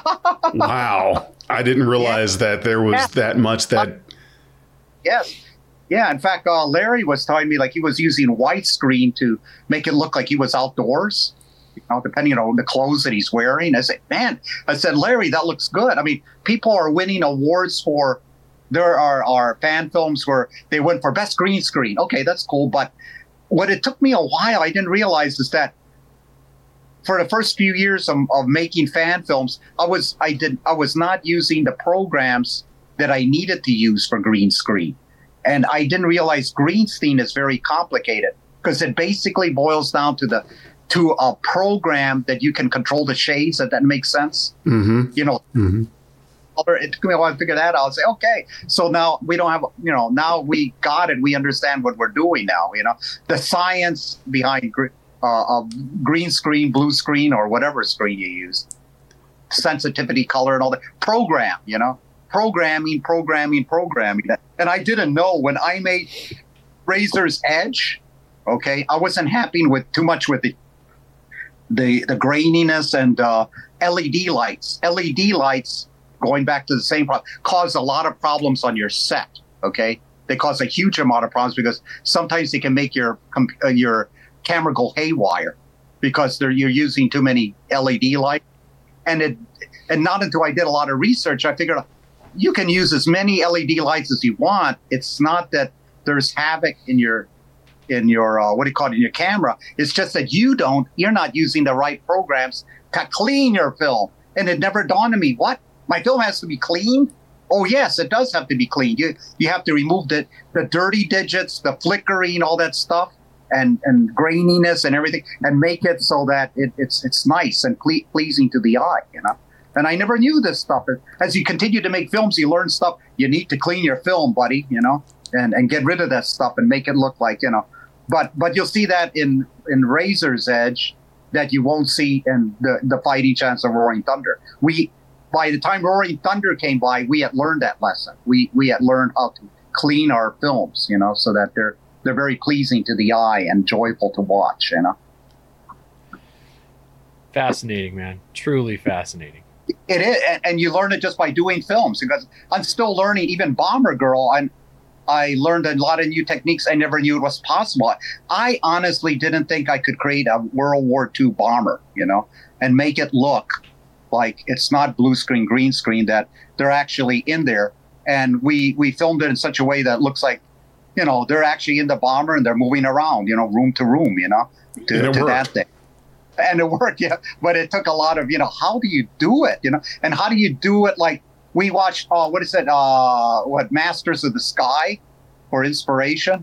Wow. I didn't realize yeah. that there was yeah. that much that... Yes. Yeah. In fact, uh, Larry was telling me like he was using white screen to make it look like he was outdoors, you know, depending on the clothes that he's wearing. I said, man, I said, Larry, that looks good. I mean, people are winning awards for, there are, are fan films where they went for best green screen. Okay, that's cool. But what it took me a while, I didn't realize is that for the first few years of, of making fan films, I was, I did, I was not using the programs that I needed to use for green screen. And I didn't realize green screen is very complicated because it basically boils down to the to a program that you can control the shades, if that makes sense. Mm-hmm. You know, mm-hmm. It took me a while to figure that out. I say, okay, so now we don't have, you know, now we got it. We understand what we're doing now, you know. The science behind uh, of green screen, blue screen, or whatever screen you use. sensitivity, color, and all that. Program, you know, programming, programming, programming. And I didn't know when I made Razor's Edge. Okay, I wasn't happy with too much with the the the graininess and uh, L E D lights. L E D lights, going back to the same problem, cause a lot of problems on your set. Okay, they cause a huge amount of problems because sometimes they can make your uh, your camera go haywire because they're you're using too many L E D lights. And it and not until I did a lot of research, I figured out you can use as many L E D lights as you want. It's not that there's havoc in your in your uh, what do you call it in your camera. It's just that you don't you're not using the right programs to clean your film. And it never dawned on me, what? My film has to be cleaned? Oh yes, it does have to be cleaned. You you have to remove the the dirty digits, the flickering, all that stuff, and and graininess and everything, and make it so that it, it's it's nice and ple- pleasing to the eye, you know. And I never knew this stuff. As you continue to make films, you learn stuff. You need to clean your film, buddy, you know, and and get rid of that stuff and make it look like, you know. But but you'll see that in, in Razor's Edge that you won't see in the, the Fighting Chance of Roaring Thunder. We, by the time Roaring Thunder came by, we had learned that lesson. We we had learned how to clean our films, you know, so that they're they're very pleasing to the eye and joyful to watch, you know. Fascinating, man. Truly fascinating. It is, and you learn it just by doing films, because I'm still learning. Even Bomber Girl, and I learned a lot of new techniques I never knew it was possible. I honestly didn't think I could create a World War Two bomber, you know, and make it look like it's not blue screen, green screen, that they're actually in there. And we, we filmed it in such a way that it looks like, you know, they're actually in the bomber and they're moving around, you know, room to room, you know, to, to that thing. And it worked, yeah. But it took a lot of, you know, how do you do it, you know? And how do you do it like we watched, uh, what is it, uh, what, Masters of the Sky for inspiration?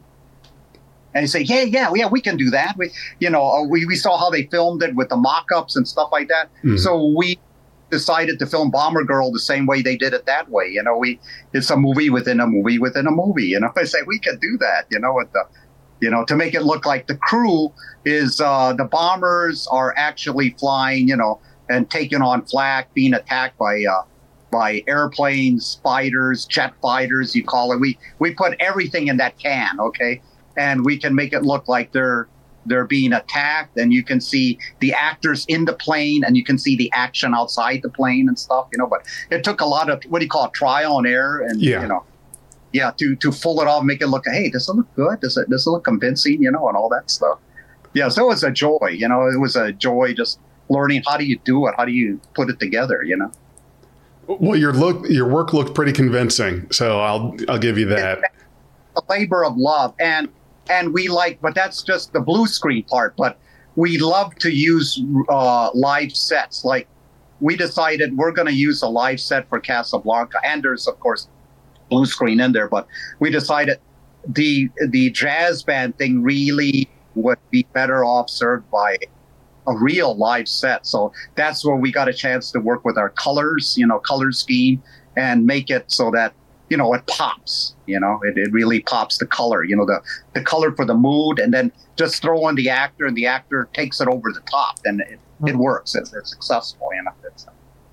And you say, yeah, yeah, yeah, we can do that. We, you know, we, we saw how they filmed it with the mock-ups and stuff like that. Mm-hmm. So we decided to film Bomber Girl the same way they did it that way. You know, we it's a movie within a movie within a movie. You know, I say we can do that. You know, with the, you know, to make it look like the crew is uh, the bombers are actually flying. You know, and taking on flak, being attacked by uh, by airplanes, fighters, jet fighters. You call it. We we put everything in that can. Okay, and we can make it look like they're. They're being attacked, and you can see the actors in the plane, and you can see the action outside the plane and stuff, you know. But it took a lot of, what do you call it, trial and error, and yeah. you know, yeah, to to pull it off, make it look, hey, does it look good? Does it does it look convincing, you know, and all that stuff. Yeah, so it was a joy, you know. It was a joy just learning how do you do it, how do you put it together, you know. Well, your look, your work looked pretty convincing, so I'll I'll give you that. It's a labor of love, and. And we like, but that's just the blue screen part. But we love to use uh, live sets. Like we decided we're going to use a live set for Casablanca. And there's, of course, blue screen in there. But we decided the the jazz band thing really would be better off served by a real live set. So that's where we got a chance to work with our colors, you know, color scheme, and make it so that, you know, it pops, you know, it, it really pops the color, you know, the, the color for the mood, and then just throw in the actor, and the actor takes it over the top, and it, it works. It's, it's successful, you know. It's,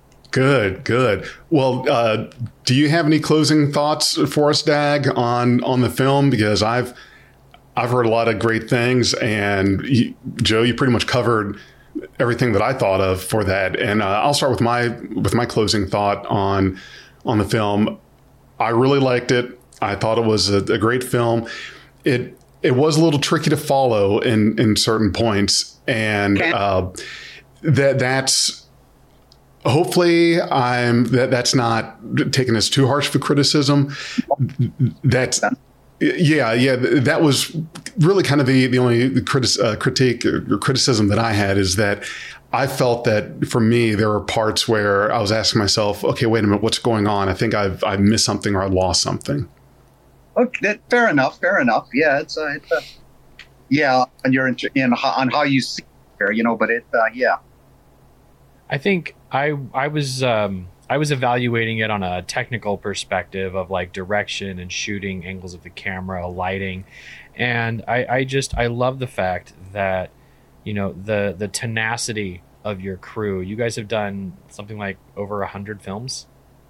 Good, good. Well, uh, do you have any closing thoughts for us, Dag, on, on the film? Because I've, I've heard a lot of great things, and you, Joe, you pretty much covered everything that I thought of for that. And uh, I'll start with my, with my closing thought on, on the film. I really liked it. I thought it was a, a great film. It it was a little tricky to follow in, in certain points, and uh, that that's hopefully I'm that that's not taken as too harsh of a criticism. That's yeah yeah that was really kind of the the only critic, uh, critique or criticism that I had, is that I felt that for me, there were parts where I was asking myself, okay, wait a minute, what's going on? I think I've, I've missed something or I lost something. Okay, that, fair enough, fair enough. Yeah, it's, uh, it's uh, yeah, and you're in, in on how you see it, you know, but it, uh, yeah. I think I, I was, um, I was evaluating it on a technical perspective of like direction and shooting, angles of the camera, lighting. And I, I just, I love the fact that, you know, the the tenacity of your crew. You guys have done something like over a hundred films.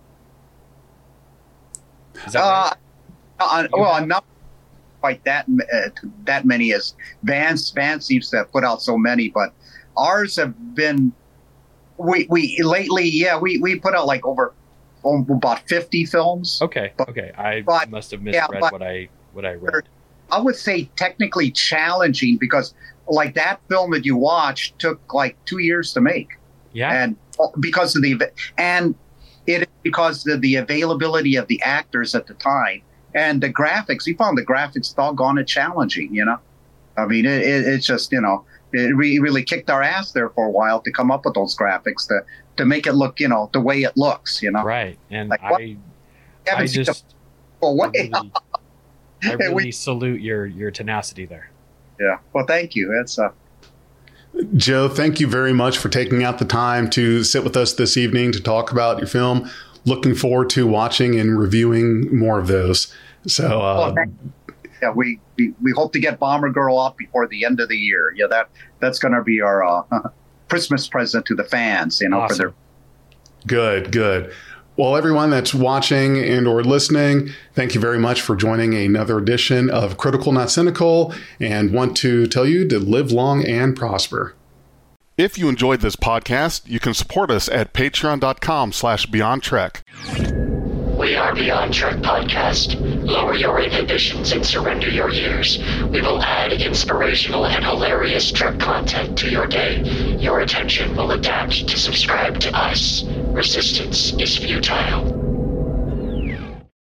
Is that uh, right? uh, well, not quite that uh, that many as Vance. Vance seems to have put out so many, but ours have been. We we lately, yeah, we we put out like over um, about fifty films. Okay, but, okay, I but, must have misread yeah, but, what I what I read. I would say technically challenging because like that film that you watched took like two years to make. Yeah. And because of the, and it because of the availability of the actors at the time and the graphics, we found the graphics doggone it challenging, you know? I mean, it, it, it's just, you know, it re- really kicked our ass there for a while to come up with those graphics to, to make it look, you know, the way it looks, you know? Right. And like, I, I just, well, I really, I really we, salute your, your tenacity there. Yeah. Well, thank you. It's uh Joe, thank you very much for taking out the time to sit with us this evening to talk about your film. Looking forward to watching and reviewing more of those. So, uh, well, yeah, we, we, we hope to get Bomber Girl out before the end of the year. Yeah, that that's going to be our uh, Christmas present to the fans, you know, awesome. for their. Good, good. Well, everyone that's watching and or listening, thank you very much for joining another edition of Critical Not Cynical, and want to tell you to live long and prosper. If you enjoyed this podcast, you can support us at patreon.com slash Beyond Trek. We are Beyond Trek Podcast. Lower your inhibitions and surrender your ears. We will add inspirational and hilarious Trek content to your day. Your attention will adapt to subscribe to us. Resistance is futile.